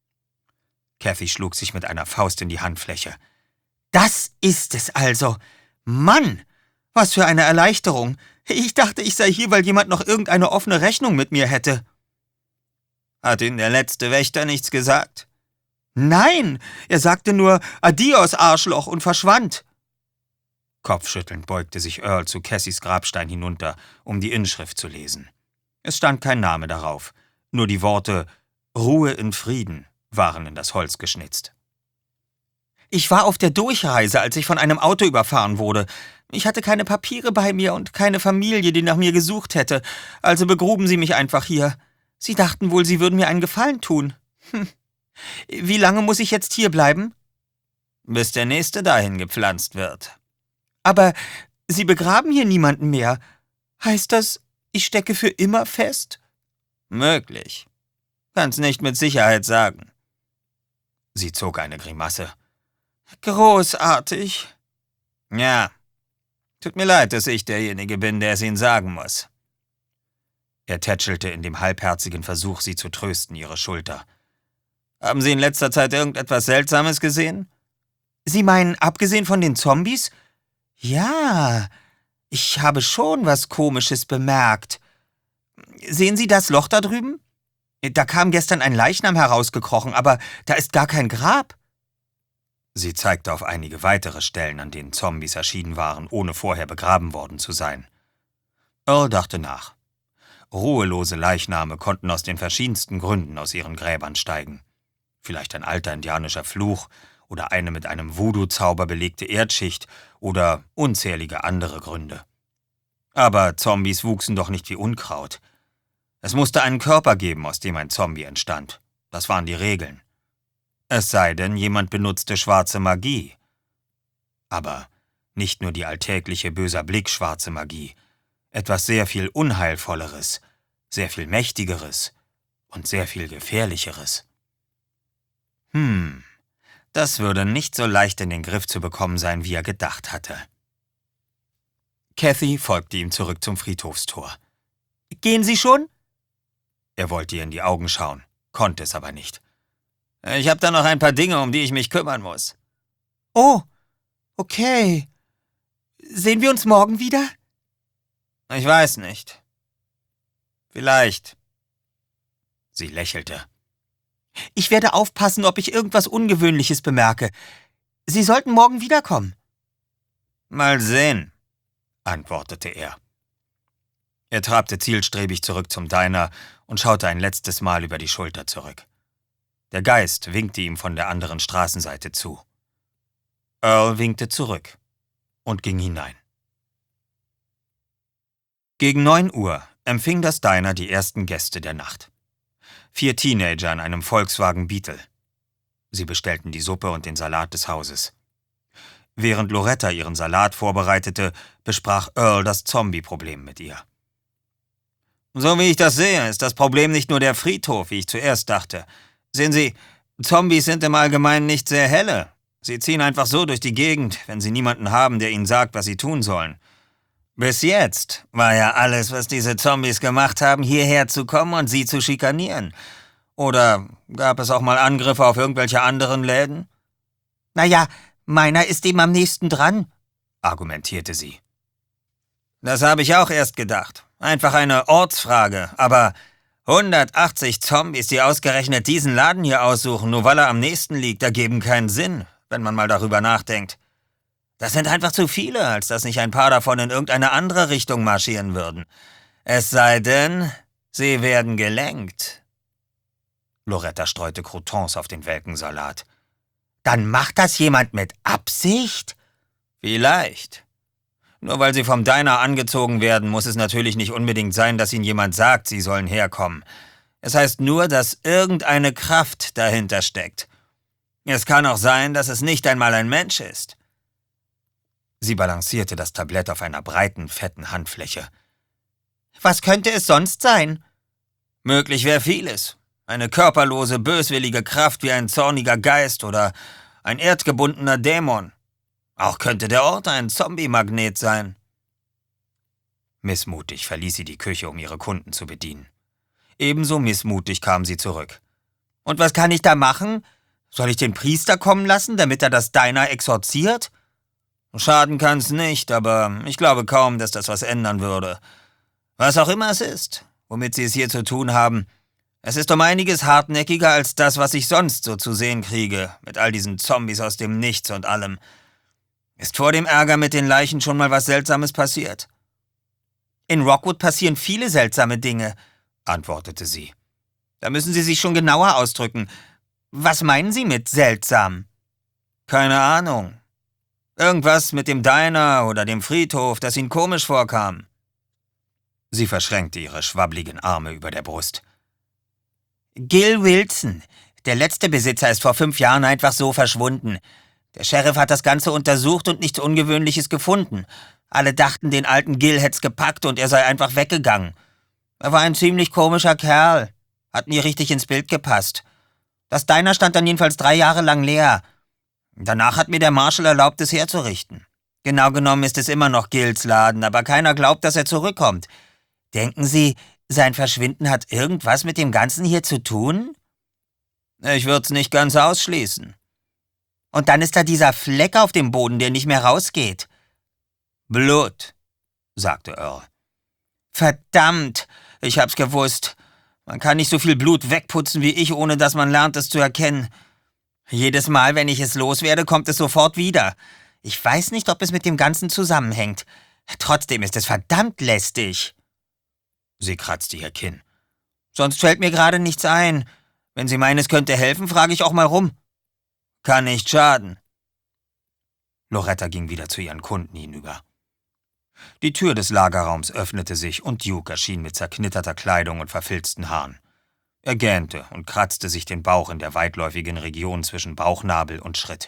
Kathy schlug sich mit einer Faust in die Handfläche. »Das ist es also! Mann, was für eine Erleichterung! Ich dachte, ich sei hier, weil jemand noch irgendeine offene Rechnung mit mir hätte.« »Hat Ihnen der letzte Wächter nichts gesagt?« »Nein, er sagte nur »Adios, Arschloch« und verschwand.« Kopfschüttelnd beugte sich Earl zu Cassys Grabstein hinunter, um die Inschrift zu lesen. Es stand kein Name darauf, nur die Worte »Ruhe in Frieden« waren in das Holz geschnitzt. »Ich war auf der Durchreise, als ich von einem Auto überfahren wurde. Ich hatte keine Papiere bei mir und keine Familie, die nach mir gesucht hätte, also begruben sie mich einfach hier. Sie dachten wohl, sie würden mir einen Gefallen tun. Hm. Wie lange muss ich jetzt hier bleiben?« »Bis der Nächste dahin gepflanzt wird.« »Aber Sie begraben hier niemanden mehr. Heißt das, ich stecke für immer fest?« »Möglich. Kann's nicht mit Sicherheit sagen.« Sie zog eine Grimasse. »Großartig.« »Ja. Tut mir leid, dass ich derjenige bin, der es Ihnen sagen muss.« Er tätschelte in dem halbherzigen Versuch, sie zu trösten, ihre Schulter. »Haben Sie in letzter Zeit irgendetwas Seltsames gesehen?« »Sie meinen, abgesehen von den Zombies?« »Ja, ich habe schon was Komisches bemerkt. Sehen Sie das Loch da drüben? Da kam gestern ein Leichnam herausgekrochen, aber da ist gar kein Grab.« Sie zeigte auf einige weitere Stellen, an denen Zombies erschienen waren, ohne vorher begraben worden zu sein. Earl dachte nach. Ruhelose Leichname konnten aus den verschiedensten Gründen aus ihren Gräbern steigen. Vielleicht ein alter indianischer Fluch oder eine mit einem Voodoo-Zauber belegte Erdschicht oder unzählige andere Gründe. Aber Zombies wuchsen doch nicht wie Unkraut. Es musste einen Körper geben, aus dem ein Zombie entstand. Das waren die Regeln. Es sei denn, jemand benutzte schwarze Magie. Aber nicht nur die alltägliche böser Blick schwarze Magie, etwas sehr viel Unheilvolleres, sehr viel Mächtigeres und sehr viel Gefährlicheres. Hm, das würde nicht so leicht in den Griff zu bekommen sein, wie er gedacht hatte. Kathy folgte ihm zurück zum Friedhofstor. »Gehen Sie schon?« Er wollte ihr in die Augen schauen, konnte es aber nicht. »Ich habe da noch ein paar Dinge, um die ich mich kümmern muss.« »Oh, okay. Sehen wir uns morgen wieder?« »Ich weiß nicht. Vielleicht.« Sie lächelte. »Ich werde aufpassen, ob ich irgendwas Ungewöhnliches bemerke. Sie sollten morgen wiederkommen.« »Mal sehen«, antwortete er. Er trabte zielstrebig zurück zum Diner und schaute ein letztes Mal über die Schulter zurück. Der Geist winkte ihm von der anderen Straßenseite zu. Earl winkte zurück und ging hinein. Gegen neun Uhr empfing das Diner die ersten Gäste der Nacht. Vier Teenager in einem Volkswagen Beetle. Sie bestellten die Suppe und den Salat des Hauses. Während Loretta ihren Salat vorbereitete, besprach Earl das Zombie-Problem mit ihr. »So wie ich das sehe, ist das Problem nicht nur der Friedhof, wie ich zuerst dachte. Sehen Sie, Zombies sind im Allgemeinen nicht sehr helle. Sie ziehen einfach so durch die Gegend, wenn sie niemanden haben, der ihnen sagt, was sie tun sollen. Bis jetzt war ja alles, was diese Zombies gemacht haben, hierher zu kommen und sie zu schikanieren. Oder gab es auch mal Angriffe auf irgendwelche anderen Läden?« »Naja, meiner ist dem am nächsten dran«, argumentierte sie. Das habe ich auch erst gedacht. Einfach eine Ortsfrage. Aber hundertachtzig Zombies, die ausgerechnet diesen Laden hier aussuchen, nur weil er am nächsten liegt, ergeben keinen Sinn, wenn man mal darüber nachdenkt. Das sind einfach zu viele, als dass nicht ein paar davon in irgendeine andere Richtung marschieren würden. Es sei denn, sie werden gelenkt. Loretta streute Croutons auf den welken Salat. Dann macht das jemand mit Absicht? Vielleicht. Nur weil sie vom Diner angezogen werden, muss es natürlich nicht unbedingt sein, dass ihnen jemand sagt, sie sollen herkommen. Es heißt nur, dass irgendeine Kraft dahinter steckt. Es kann auch sein, dass es nicht einmal ein Mensch ist. Sie balancierte das Tablett auf einer breiten, fetten Handfläche. Was könnte es sonst sein? Möglich wäre vieles. Eine körperlose, böswillige Kraft wie ein zorniger Geist oder ein erdgebundener Dämon. Auch könnte der Ort ein Zombie-Magnet sein. Missmutig verließ sie die Küche, um ihre Kunden zu bedienen. Ebenso missmutig kam sie zurück. Und was kann ich da machen? Soll ich den Priester kommen lassen, damit er das Diner exorziert? Schaden kann's nicht, aber ich glaube kaum, dass das was ändern würde. Was auch immer es ist, womit Sie es hier zu tun haben, es ist um einiges hartnäckiger als das, was ich sonst so zu sehen kriege, mit all diesen Zombies aus dem Nichts und allem. Ist vor dem Ärger mit den Leichen schon mal was Seltsames passiert? In Rockwood passieren viele seltsame Dinge, antwortete sie. Da müssen Sie sich schon genauer ausdrücken. Was meinen Sie mit seltsam? Keine Ahnung. Irgendwas mit dem Diner oder dem Friedhof, das Ihnen komisch vorkam. Sie verschränkte ihre schwabbligen Arme über der Brust. Gil Wilson, der letzte Besitzer, ist vor fünf Jahren einfach so verschwunden. Der Sheriff hat das Ganze untersucht und nichts Ungewöhnliches gefunden. Alle dachten, den alten Gil hätt's gepackt und er sei einfach weggegangen. Er war ein ziemlich komischer Kerl. Hat nie richtig ins Bild gepasst. Das Diner stand dann jedenfalls drei Jahre lang leer. Danach hat mir der Marshal erlaubt, es herzurichten. Genau genommen ist es immer noch Gils Laden, aber keiner glaubt, dass er zurückkommt. Denken Sie, sein Verschwinden hat irgendwas mit dem Ganzen hier zu tun? Ich würd's nicht ganz ausschließen. Und dann ist da dieser Fleck auf dem Boden, der nicht mehr rausgeht. Blut, sagte Earl. Verdammt, ich hab's gewusst. Man kann nicht so viel Blut wegputzen wie ich, ohne dass man lernt, es zu erkennen. Jedes Mal, wenn ich es loswerde, kommt es sofort wieder. Ich weiß nicht, ob es mit dem Ganzen zusammenhängt. Trotzdem ist es verdammt lästig. Sie kratzte ihr Kinn. Sonst fällt mir gerade nichts ein. Wenn Sie meinen, es könnte helfen, frage ich auch mal rum. Kann nicht schaden. Loretta ging wieder zu ihren Kunden hinüber. Die Tür des Lagerraums öffnete sich und Duke erschien mit zerknitterter Kleidung und verfilzten Haaren. Er gähnte und kratzte sich den Bauch in der weitläufigen Region zwischen Bauchnabel und Schritt.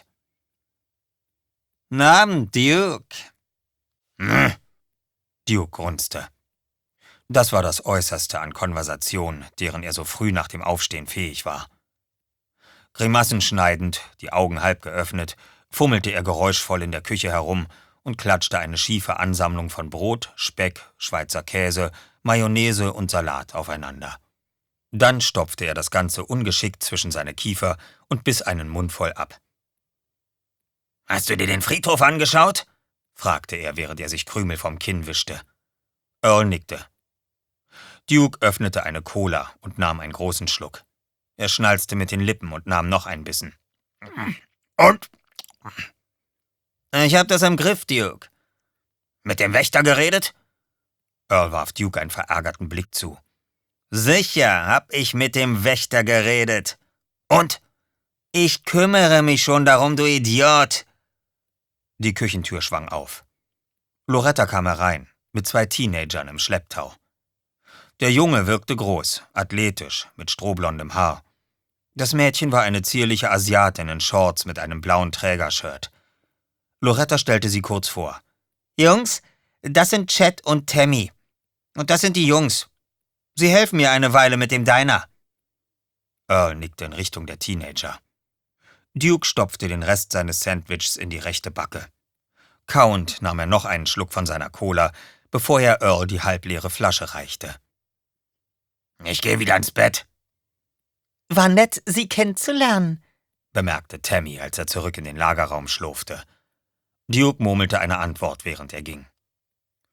»Namen, Duke!« »Hm?« Duke grunzte. Das war das Äußerste an Konversation, deren er so früh nach dem Aufstehen fähig war. Grimassen schneidend, die Augen halb geöffnet, fummelte er geräuschvoll in der Küche herum und klatschte eine schiefe Ansammlung von Brot, Speck, Schweizer Käse, Mayonnaise und Salat aufeinander. Dann stopfte er das Ganze ungeschickt zwischen seine Kiefer und biss einen Mund voll ab. »Hast du dir den Friedhof angeschaut?« fragte er, während er sich Krümel vom Kinn wischte. Earl nickte. Duke öffnete eine Cola und nahm einen großen Schluck. Er schnalzte mit den Lippen und nahm noch einen Bissen. »Und?« »Ich hab das im Griff, Duke.« »Mit dem Wächter geredet?« Earl warf Duke einen verärgerten Blick zu. »Sicher hab ich mit dem Wächter geredet.« »Und?« »Ich kümmere mich schon darum, du Idiot!« Die Küchentür schwang auf. Loretta kam herein, mit zwei Teenagern im Schlepptau. Der Junge wirkte groß, athletisch, mit strohblondem Haar. Das Mädchen war eine zierliche Asiatin in Shorts mit einem blauen Trägershirt. Loretta stellte sie kurz vor. »Jungs, das sind Chet und Tammy. Und das sind die Jungs. Sie helfen mir eine Weile mit dem Diner.« Earl nickte in Richtung der Teenager. Duke stopfte den Rest seines Sandwichs in die rechte Backe. Kauend nahm er noch einen Schluck von seiner Cola, bevor er Earl die halbleere Flasche reichte. »Ich gehe wieder ins Bett.« »War nett, Sie kennenzulernen«, bemerkte Tammy, als er zurück in den Lagerraum schlurfte. Duke murmelte eine Antwort, während er ging.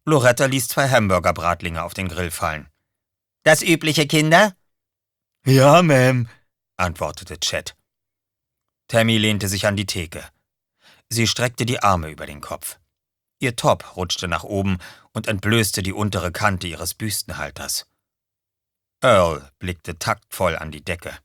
Loretta ließ zwei Hamburger-Bratlinge auf den Grill fallen. »Das übliche, Kinder?« »Ja, Ma'am«, antwortete Chet. Tammy lehnte sich an die Theke. Sie streckte die Arme über den Kopf. Ihr Top rutschte nach oben und entblößte die untere Kante ihres Büstenhalters. Earl blickte taktvoll an die Decke.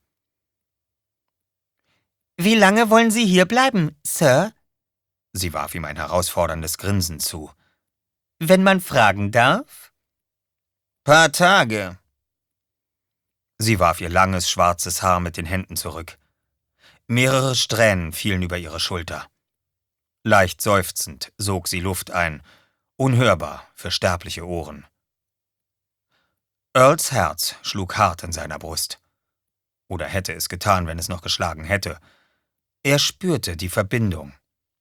»Wie lange wollen Sie hier bleiben, Sir?« Sie warf ihm ein herausforderndes Grinsen zu. »Wenn man fragen darf?« »Paar Tage.« Sie warf ihr langes, schwarzes Haar mit den Händen zurück. Mehrere Strähnen fielen über ihre Schulter. Leicht seufzend sog sie Luft ein, unhörbar für sterbliche Ohren. Earls Herz schlug hart in seiner Brust. Oder hätte es getan, wenn es noch geschlagen hätte. Er spürte die Verbindung.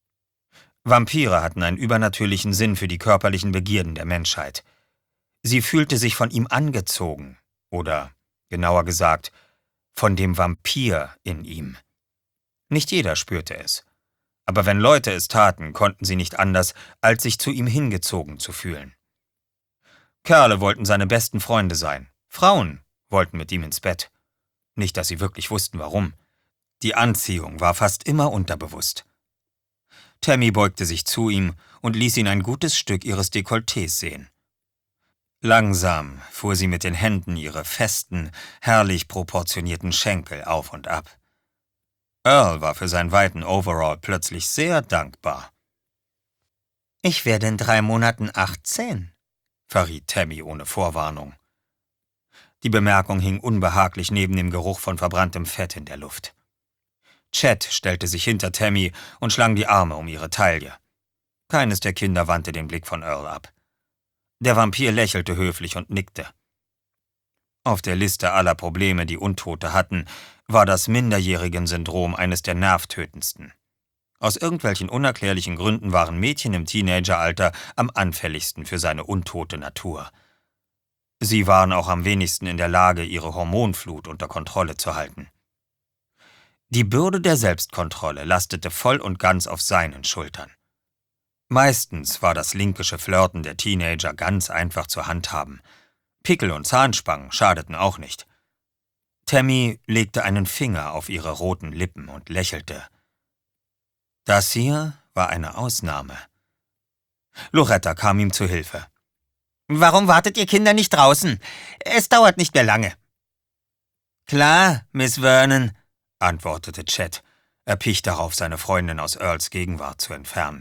Vampire hatten einen übernatürlichen Sinn für die körperlichen Begierden der Menschheit. Sie fühlte sich von ihm angezogen, oder, genauer gesagt, von dem Vampir in ihm. Nicht jeder spürte es. Aber wenn Leute es taten, konnten sie nicht anders, als sich zu ihm hingezogen zu fühlen. Kerle wollten seine besten Freunde sein. Frauen wollten mit ihm ins Bett. Nicht, dass sie wirklich wussten, warum. Die Anziehung war fast immer unterbewusst. Tammy beugte sich zu ihm und ließ ihn ein gutes Stück ihres Dekolletés sehen. Langsam fuhr sie mit den Händen ihre festen, herrlich proportionierten Schenkel auf und ab. Earl war für seinen weiten Overall plötzlich sehr dankbar. »Ich werde in drei Monaten achtzehn«, verriet Tammy ohne Vorwarnung. Die Bemerkung hing unbehaglich neben dem Geruch von verbranntem Fett in der Luft. Chet stellte sich hinter Tammy und schlang die Arme um ihre Taille. Keines der Kinder wandte den Blick von Earl ab. Der Vampir lächelte höflich und nickte. Auf der Liste aller Probleme, die Untote hatten, war das Minderjährigen-Syndrom eines der nervtötendsten. Aus irgendwelchen unerklärlichen Gründen waren Mädchen im Teenageralter am anfälligsten für seine untote Natur. Sie waren auch am wenigsten in der Lage, ihre Hormonflut unter Kontrolle zu halten. Die Bürde der Selbstkontrolle lastete voll und ganz auf seinen Schultern. Meistens war das linkische Flirten der Teenager ganz einfach zu handhaben. Pickel und Zahnspangen schadeten auch nicht. Tammy legte einen Finger auf ihre roten Lippen und lächelte. Das hier war eine Ausnahme. Loretta kam ihm zu Hilfe. »Warum wartet ihr Kinder nicht draußen? Es dauert nicht mehr lange.« »Klar, Miss Vernon«, antwortete Chet, erpicht darauf, seine Freundin aus Earls Gegenwart zu entfernen.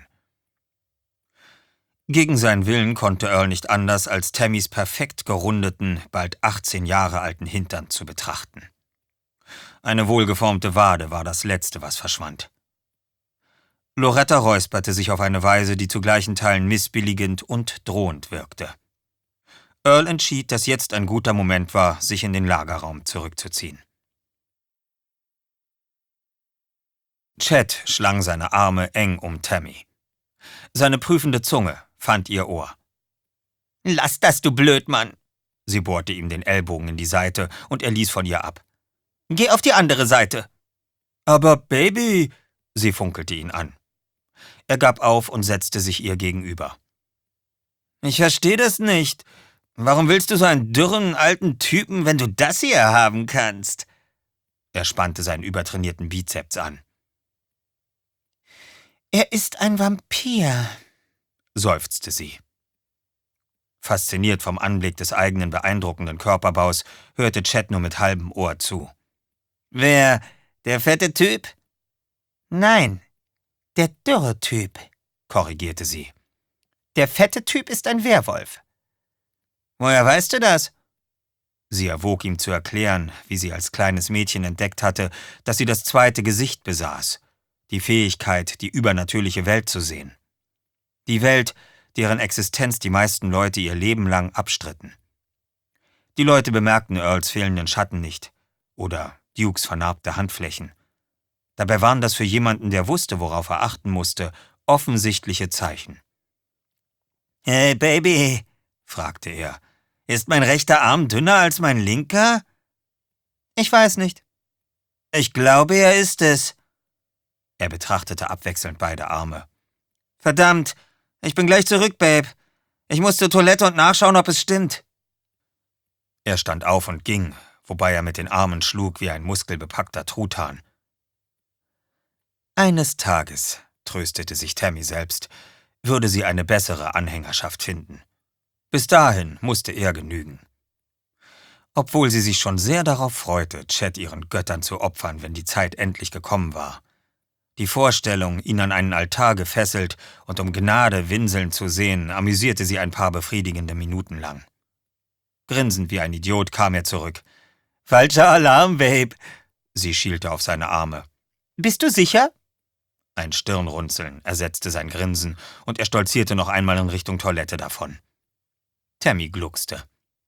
Gegen seinen Willen konnte Earl nicht anders, als Tammys perfekt gerundeten, bald achtzehn Jahre alten Hintern zu betrachten. Eine wohlgeformte Wade war das Letzte, was verschwand. Loretta räusperte sich auf eine Weise, die zu gleichen Teilen missbilligend und drohend wirkte. Earl entschied, dass jetzt ein guter Moment war, sich in den Lagerraum zurückzuziehen. Chet schlang seine Arme eng um Tammy. Seine prüfende Zunge fand ihr Ohr. »Lass das, du Blödmann!« Sie bohrte ihm den Ellbogen in die Seite und er ließ von ihr ab. »Geh auf die andere Seite!« »Aber Baby!« Sie funkelte ihn an. Er gab auf und setzte sich ihr gegenüber. »Ich verstehe das nicht. Warum willst du so einen dürren, alten Typen, wenn du das hier haben kannst?« Er spannte seinen übertrainierten Bizeps an. »Er ist ein Vampir«, seufzte sie. Fasziniert vom Anblick des eigenen beeindruckenden Körperbaus hörte Chet nur mit halbem Ohr zu. »Wer, der fette Typ?« »Nein, der dürre Typ«, korrigierte sie. »Der fette Typ ist ein Werwolf.« »Woher weißt du das?« Sie erwog ihm zu erklären, wie sie als kleines Mädchen entdeckt hatte, dass sie das zweite Gesicht besaß, die Fähigkeit, die übernatürliche Welt zu sehen. Die Welt, deren Existenz die meisten Leute ihr Leben lang abstritten. Die Leute bemerkten Earls fehlenden Schatten nicht oder Dukes vernarbte Handflächen. Dabei waren das für jemanden, der wusste, worauf er achten musste, offensichtliche Zeichen. »Hey, Baby«, fragte er, »ist mein rechter Arm dünner als mein linker?« »Ich weiß nicht.« »Ich glaube, er ist es.« Er betrachtete abwechselnd beide Arme. »Verdammt, ich bin gleich zurück, Babe. Ich muss zur Toilette und nachschauen, ob es stimmt. Er stand auf und ging, wobei er mit den Armen schlug wie ein muskelbepackter Truthahn. Eines Tages, tröstete sich Tammy selbst, würde sie eine bessere Anhängerschaft finden. Bis dahin musste er genügen. Obwohl sie sich schon sehr darauf freute, Chet ihren Göttern zu opfern, wenn die Zeit endlich gekommen war. Die Vorstellung, ihn an einen Altar gefesselt und um Gnade winseln zu sehen, amüsierte sie ein paar befriedigende Minuten lang. Grinsend wie ein Idiot kam er zurück. »Falscher Alarm, Babe!« Sie schielte auf seine Arme. »Bist du sicher?« Ein Stirnrunzeln ersetzte sein Grinsen und er stolzierte noch einmal in Richtung Toilette davon. Tammy gluckste.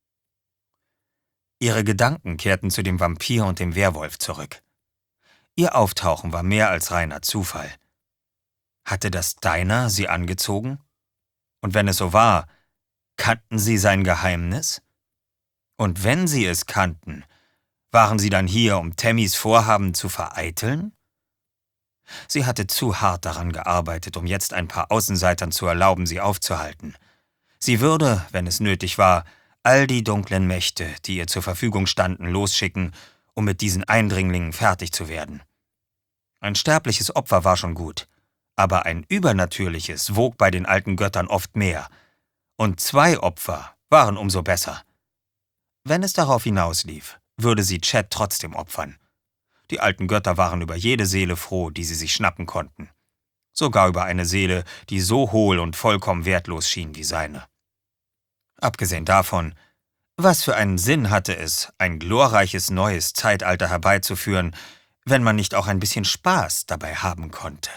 Ihre Gedanken kehrten zu dem Vampir und dem Werwolf zurück. Ihr Auftauchen war mehr als reiner Zufall. Hatte das Diner sie angezogen? Und wenn es so war, kannten sie sein Geheimnis? Und wenn sie es kannten, waren sie dann hier, um Tammys Vorhaben zu vereiteln? Sie hatte zu hart daran gearbeitet, um jetzt ein paar Außenseitern zu erlauben, sie aufzuhalten. Sie würde, wenn es nötig war, all die dunklen Mächte, die ihr zur Verfügung standen, losschicken, um mit diesen Eindringlingen fertig zu werden. Ein sterbliches Opfer war schon gut, aber ein übernatürliches wog bei den alten Göttern oft mehr. Und zwei Opfer waren umso besser. Wenn es darauf hinauslief, würde sie Chet trotzdem opfern. Die alten Götter waren über jede Seele froh, die sie sich schnappen konnten. Sogar über eine Seele, die so hohl und vollkommen wertlos schien wie seine. Abgesehen davon, was für einen Sinn hatte es, ein glorreiches neues Zeitalter herbeizuführen, wenn man nicht auch ein bisschen Spaß dabei haben konnte?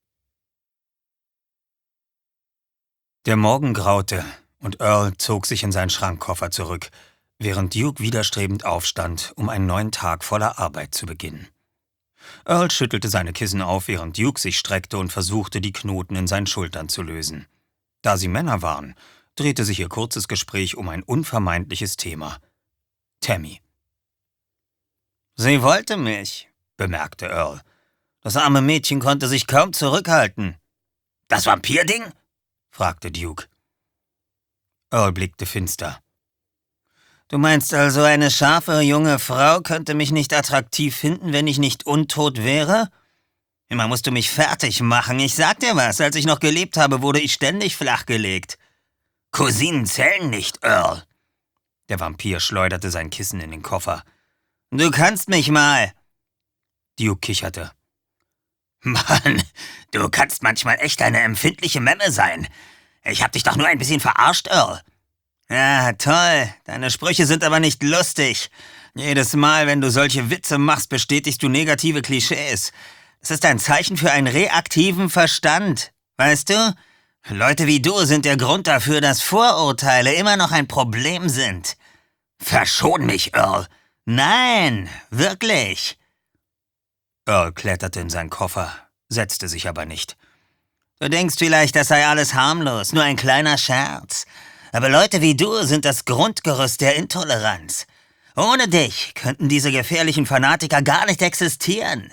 Der Morgen graute und Earl zog sich in seinen Schrankkoffer zurück, während Duke widerstrebend aufstand, um einen neuen Tag voller Arbeit zu beginnen. Earl schüttelte seine Kissen auf, während Duke sich streckte und versuchte, die Knoten in seinen Schultern zu lösen. Da sie Männer waren, drehte sich ihr kurzes Gespräch um ein unvermeidliches Thema. Tammy. »Sie wollte mich«, bemerkte Earl. »Das arme Mädchen konnte sich kaum zurückhalten.« »Das Vampir-Ding?« fragte Duke. Earl blickte finster. »Du meinst also, eine scharfe, junge Frau könnte mich nicht attraktiv finden, wenn ich nicht untot wäre? Immer musst du mich fertig machen. Ich sag dir was, als ich noch gelebt habe, wurde ich ständig flachgelegt. Cousinen zählen nicht, Earl.« Der Vampir schleuderte sein Kissen in den Koffer. »Du kannst mich mal.« Duke kicherte. »Mann, du kannst manchmal echt eine empfindliche Memme sein. Ich hab dich doch nur ein bisschen verarscht, Earl.« »Ja, toll. Deine Sprüche sind aber nicht lustig. Jedes Mal, wenn du solche Witze machst, bestätigst du negative Klischees. Das ist ein Zeichen für einen reaktiven Verstand. Weißt du? Leute wie du sind der Grund dafür, dass Vorurteile immer noch ein Problem sind. Verschon mich, Earl. Nein, wirklich.« Earl kletterte in seinen Koffer, setzte sich aber nicht. »Du denkst vielleicht, das sei alles harmlos, nur ein kleiner Scherz. Aber Leute wie du sind das Grundgerüst der Intoleranz. Ohne dich könnten diese gefährlichen Fanatiker gar nicht existieren.«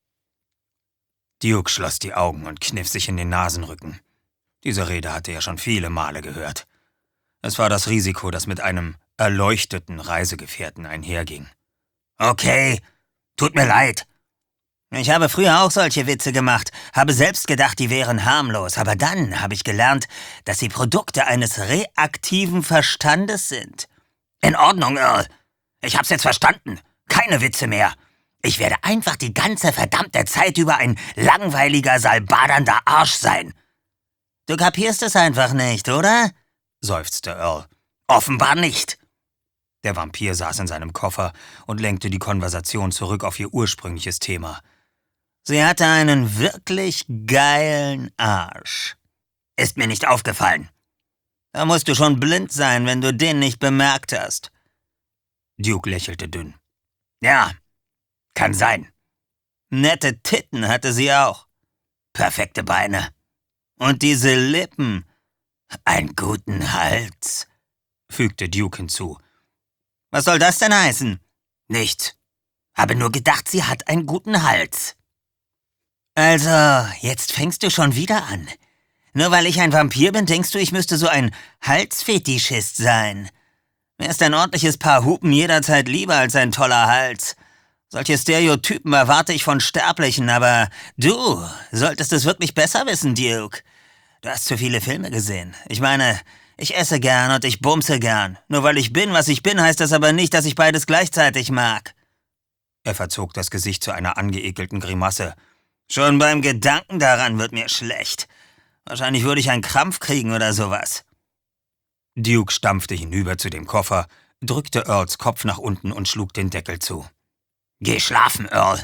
Duke schloss die Augen und kniff sich in den Nasenrücken. Diese Rede hatte er schon viele Male gehört. Es war das Risiko, das mit einem erleuchteten Reisegefährten einherging. »Okay, tut mir leid. Ich habe früher auch solche Witze gemacht, habe selbst gedacht, die wären harmlos, aber dann habe ich gelernt, dass sie Produkte eines reaktiven Verstandes sind.« »In Ordnung, Earl. Ich hab's jetzt verstanden. Keine Witze mehr. Ich werde einfach die ganze verdammte Zeit über ein langweiliger, salbadernder Arsch sein.« »Du kapierst es einfach nicht, oder?« seufzte Earl. »Offenbar nicht.« Der Vampir saß in seinem Koffer und lenkte die Konversation zurück auf ihr ursprüngliches Thema. »Sie hatte einen wirklich geilen Arsch. Ist mir nicht aufgefallen. Da musst du schon blind sein, wenn du den nicht bemerkt hast.« Duke lächelte dünn. »Ja, kann sein. Nette Titten hatte sie auch. Perfekte Beine. Und diese Lippen. Einen guten Hals«, fügte Duke hinzu. »Was soll das denn heißen?« »Nichts. Habe nur gedacht, sie hat einen guten Hals.« »Also, jetzt fängst du schon wieder an. Nur weil ich ein Vampir bin, denkst du, ich müsste so ein Halsfetischist sein? Mir ist ein ordentliches Paar Hupen jederzeit lieber als ein toller Hals. Solche Stereotypen erwarte ich von Sterblichen, aber du solltest es wirklich besser wissen, Duke. Du hast zu viele Filme gesehen. Ich meine, ich esse gern und ich bumse gern. Nur weil ich bin, was ich bin, heißt das aber nicht, dass ich beides gleichzeitig mag. Er verzog das Gesicht zu einer angeekelten Grimasse. Schon beim Gedanken daran wird mir schlecht. Wahrscheinlich würde ich einen Krampf kriegen oder sowas. Duke stampfte hinüber zu dem Koffer, drückte Earls Kopf nach unten und schlug den Deckel zu. »Geh schlafen, Earl!«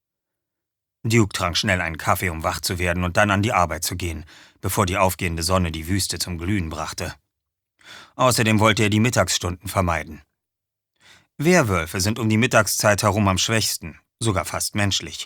Duke trank schnell einen Kaffee, um wach zu werden und dann an die Arbeit zu gehen, bevor die aufgehende Sonne die Wüste zum Glühen brachte. Außerdem wollte er die Mittagsstunden vermeiden. Werwölfe sind um die Mittagszeit herum am schwächsten, sogar fast menschlich.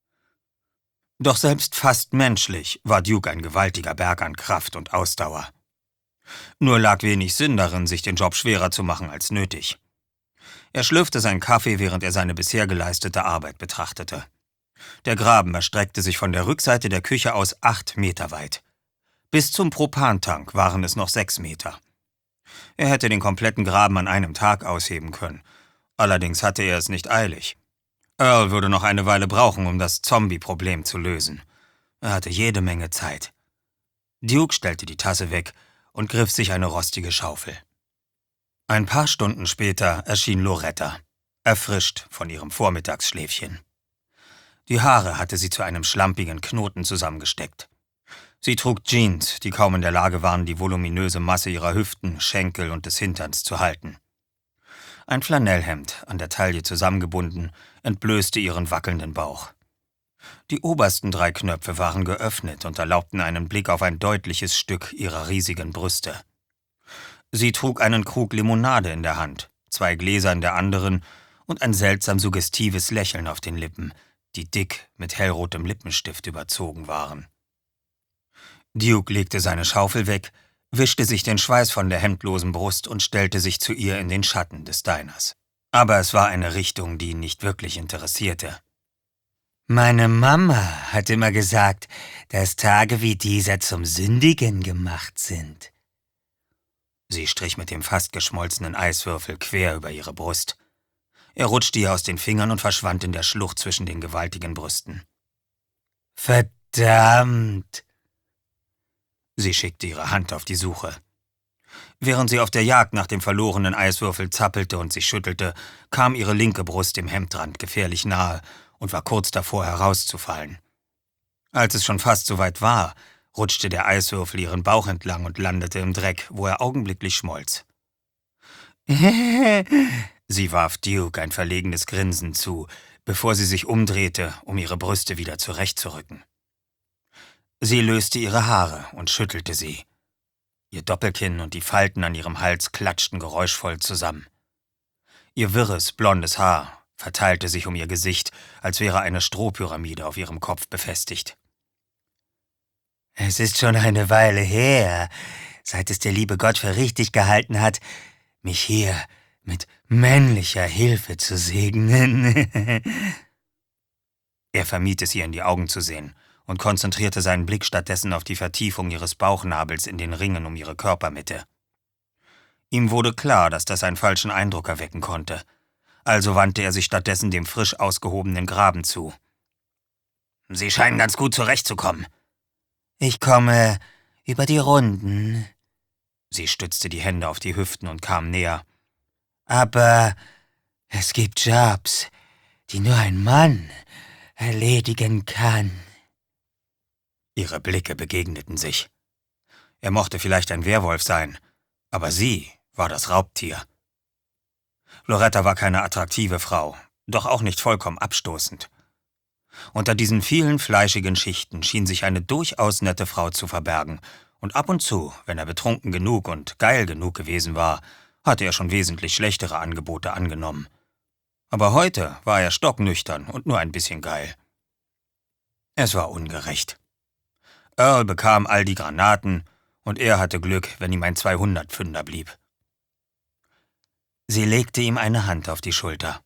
Doch selbst fast menschlich war Duke ein gewaltiger Berg an Kraft und Ausdauer. Nur lag wenig Sinn darin, sich den Job schwerer zu machen als nötig. Er schlürfte seinen Kaffee, während er seine bisher geleistete Arbeit betrachtete. Der Graben erstreckte sich von der Rückseite der Küche aus acht Meter weit. Bis zum Propantank waren es noch sechs Meter. Er hätte den kompletten Graben an einem Tag ausheben können. Allerdings hatte er es nicht eilig. Earl würde noch eine Weile brauchen, um das Zombie-Problem zu lösen. Er hatte jede Menge Zeit. Duke stellte die Tasse weg und griff sich eine rostige Schaufel. Ein paar Stunden später erschien Loretta, erfrischt von ihrem Vormittagsschläfchen. Die Haare hatte sie zu einem schlampigen Knoten zusammengesteckt. Sie trug Jeans, die kaum in der Lage waren, die voluminöse Masse ihrer Hüften, Schenkel und des Hinterns zu halten. Ein Flanellhemd, an der Taille zusammengebunden, entblößte ihren wackelnden Bauch. Die obersten drei Knöpfe waren geöffnet und erlaubten einen Blick auf ein deutliches Stück ihrer riesigen Brüste. Sie trug einen Krug Limonade in der Hand, zwei Gläser in der anderen und ein seltsam suggestives Lächeln auf den Lippen, die dick mit hellrotem Lippenstift überzogen waren. Duke legte seine Schaufel weg, wischte sich den Schweiß von der hemdlosen Brust und stellte sich zu ihr in den Schatten des Diners. Aber es war eine Richtung, die ihn nicht wirklich interessierte. »Meine Mama hat immer gesagt, dass Tage wie dieser zum Sündigen gemacht sind.« Sie strich mit dem fast geschmolzenen Eiswürfel quer über ihre Brust. Er rutschte ihr aus den Fingern und verschwand in der Schlucht zwischen den gewaltigen Brüsten. »Verdammt!« Sie schickte ihre Hand auf die Suche. Während sie auf der Jagd nach dem verlorenen Eiswürfel zappelte und sich schüttelte, kam ihre linke Brust dem Hemdrand gefährlich nahe und war kurz davor herauszufallen. Als es schon fast soweit war, rutschte der Eiswürfel ihren Bauch entlang und landete im Dreck, wo er augenblicklich schmolz. Sie warf Duke ein verlegenes Grinsen zu, bevor sie sich umdrehte, um ihre Brüste wieder zurechtzurücken. Sie löste ihre Haare und schüttelte sie. Ihr Doppelkinn und die Falten an ihrem Hals klatschten geräuschvoll zusammen. Ihr wirres, blondes Haar verteilte sich um ihr Gesicht, als wäre eine Strohpyramide auf ihrem Kopf befestigt. »Es ist schon eine Weile her, seit es der liebe Gott für richtig gehalten hat, mich hier mit männlicher Hilfe zu segnen.« Er vermied es, ihr in die Augen zu sehen und konzentrierte seinen Blick stattdessen auf die Vertiefung ihres Bauchnabels in den Ringen um ihre Körpermitte. Ihm wurde klar, dass das einen falschen Eindruck erwecken konnte, also wandte er sich stattdessen dem frisch ausgehobenen Graben zu. »Sie scheinen ganz gut zurechtzukommen.« »Ich komme über die Runden.« Sie stützte die Hände auf die Hüften und kam näher. »Aber es gibt Jobs, die nur ein Mann erledigen kann.« Ihre Blicke begegneten sich. Er mochte vielleicht ein Werwolf sein, aber sie war das Raubtier. Loretta war keine attraktive Frau, doch auch nicht vollkommen abstoßend. Unter diesen vielen fleischigen Schichten schien sich eine durchaus nette Frau zu verbergen, und ab und zu, wenn er betrunken genug und geil genug gewesen war, hatte er schon wesentlich schlechtere Angebote angenommen. Aber heute war er stocknüchtern und nur ein bisschen geil. Es war ungerecht. Earl bekam all die Granaten, und er hatte Glück, wenn ihm ein zweihundertpfünder blieb. Sie legte ihm eine Hand auf die Schulter.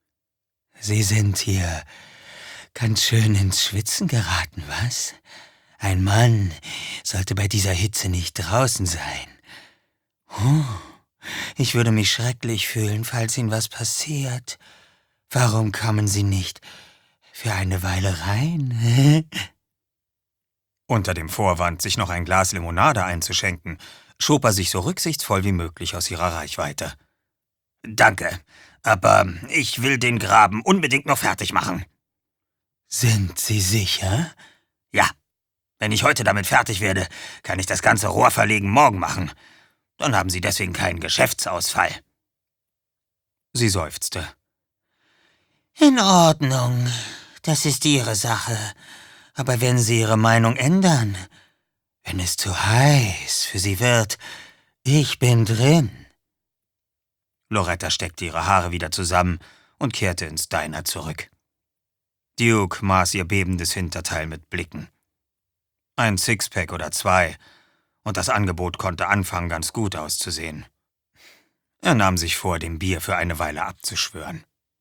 »Sie sind hier ganz schön ins Schwitzen geraten, was? Ein Mann sollte bei dieser Hitze nicht draußen sein. Huh. Ich würde mich schrecklich fühlen, falls Ihnen was passiert. Warum kommen Sie nicht für eine Weile rein? Unter dem Vorwand, sich noch ein Glas Limonade einzuschenken, schob er sich so rücksichtsvoll wie möglich aus ihrer Reichweite. »Danke, aber ich will den Graben unbedingt noch fertig machen.« »Sind Sie sicher?« »Ja. Wenn ich heute damit fertig werde, kann ich das ganze Rohrverlegen morgen machen. Dann haben Sie deswegen keinen Geschäftsausfall.« Sie seufzte. »In Ordnung, das ist Ihre Sache. Aber wenn Sie Ihre Meinung ändern, wenn es zu heiß für Sie wird, ich bin drin.« Loretta steckte ihre Haare wieder zusammen und kehrte ins Diner zurück. Duke maß ihr bebendes Hinterteil mit Blicken. Ein Sixpack oder zwei, und das Angebot konnte anfangen, ganz gut auszusehen. Er nahm sich vor, dem Bier für eine Weile abzuschwören.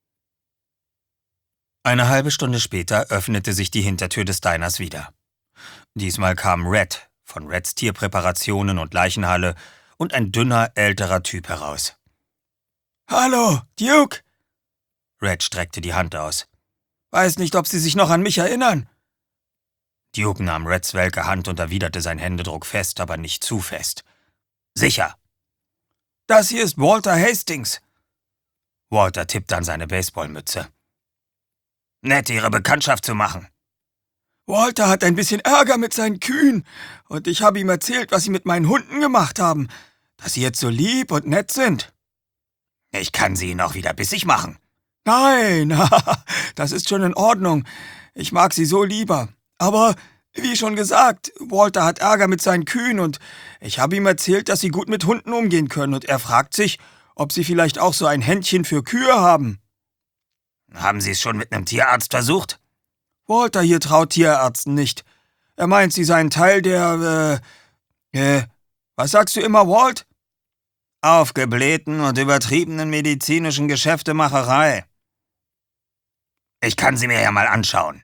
Eine halbe Stunde später öffnete sich die Hintertür des Diners wieder. Diesmal kam Red von Reds Tierpräparationen und Leichenhalle und ein dünner, älterer Typ heraus. »Hallo, Duke!« Red streckte die Hand aus. »Weiß nicht, ob Sie sich noch an mich erinnern?« Duke nahm Reds welke Hand und erwiderte seinen Händedruck fest, aber nicht zu fest. »Sicher!« »Das hier ist Walter Hastings.« Walter tippte an seine Baseballmütze. »Nett, Ihre Bekanntschaft zu machen.« »Walter hat ein bisschen Ärger mit seinen Kühen, und ich habe ihm erzählt, was Sie mit meinen Hunden gemacht haben, dass sie jetzt so lieb und nett sind.« »Ich kann sie Ihnen auch wieder bissig machen.« »Nein, das ist schon in Ordnung. Ich mag sie so lieber. Aber, wie schon gesagt, Walter hat Ärger mit seinen Kühen und ich habe ihm erzählt, dass sie gut mit Hunden umgehen können und er fragt sich, ob sie vielleicht auch so ein Händchen für Kühe haben.« »Haben Sie es schon mit einem Tierarzt versucht?« »Walter hier traut Tierärzten nicht. Er meint, sie seien Teil der, äh, äh, was sagst du immer, Walt?« »Aufgeblähten und übertriebenen medizinischen Geschäftemacherei.« »Ich kann sie mir ja mal anschauen.«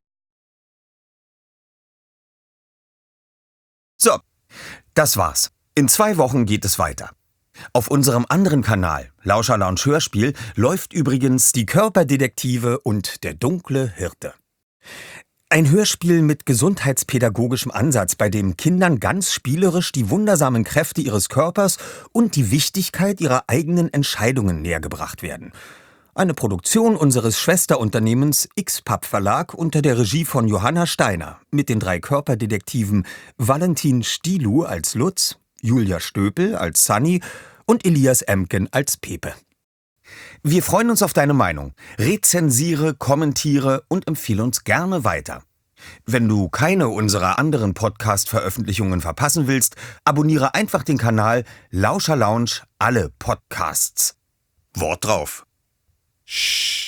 So, das war's. In zwei Wochen geht es weiter. Auf unserem anderen Kanal, Lauscher Lounge Hörspiel, läuft übrigens Die Körperdetektive und der dunkle Hirte. Ein Hörspiel mit gesundheitspädagogischem Ansatz, bei dem Kindern ganz spielerisch die wundersamen Kräfte ihres Körpers und die Wichtigkeit ihrer eigenen Entscheidungen nähergebracht werden. Eine Produktion unseres Schwesterunternehmens X-Pub Verlag unter der Regie von Johanna Steiner mit den drei Körperdetektiven Valentin Stilu als Lutz, Julia Stöpel als Sunny und Elias Emken als Pepe. Wir freuen uns auf deine Meinung. Rezensiere, kommentiere und empfehle uns gerne weiter. Wenn du keine unserer anderen Podcast-Veröffentlichungen verpassen willst, abonniere einfach den Kanal Lauscher Lounge alle Podcasts. Wort drauf. Shh.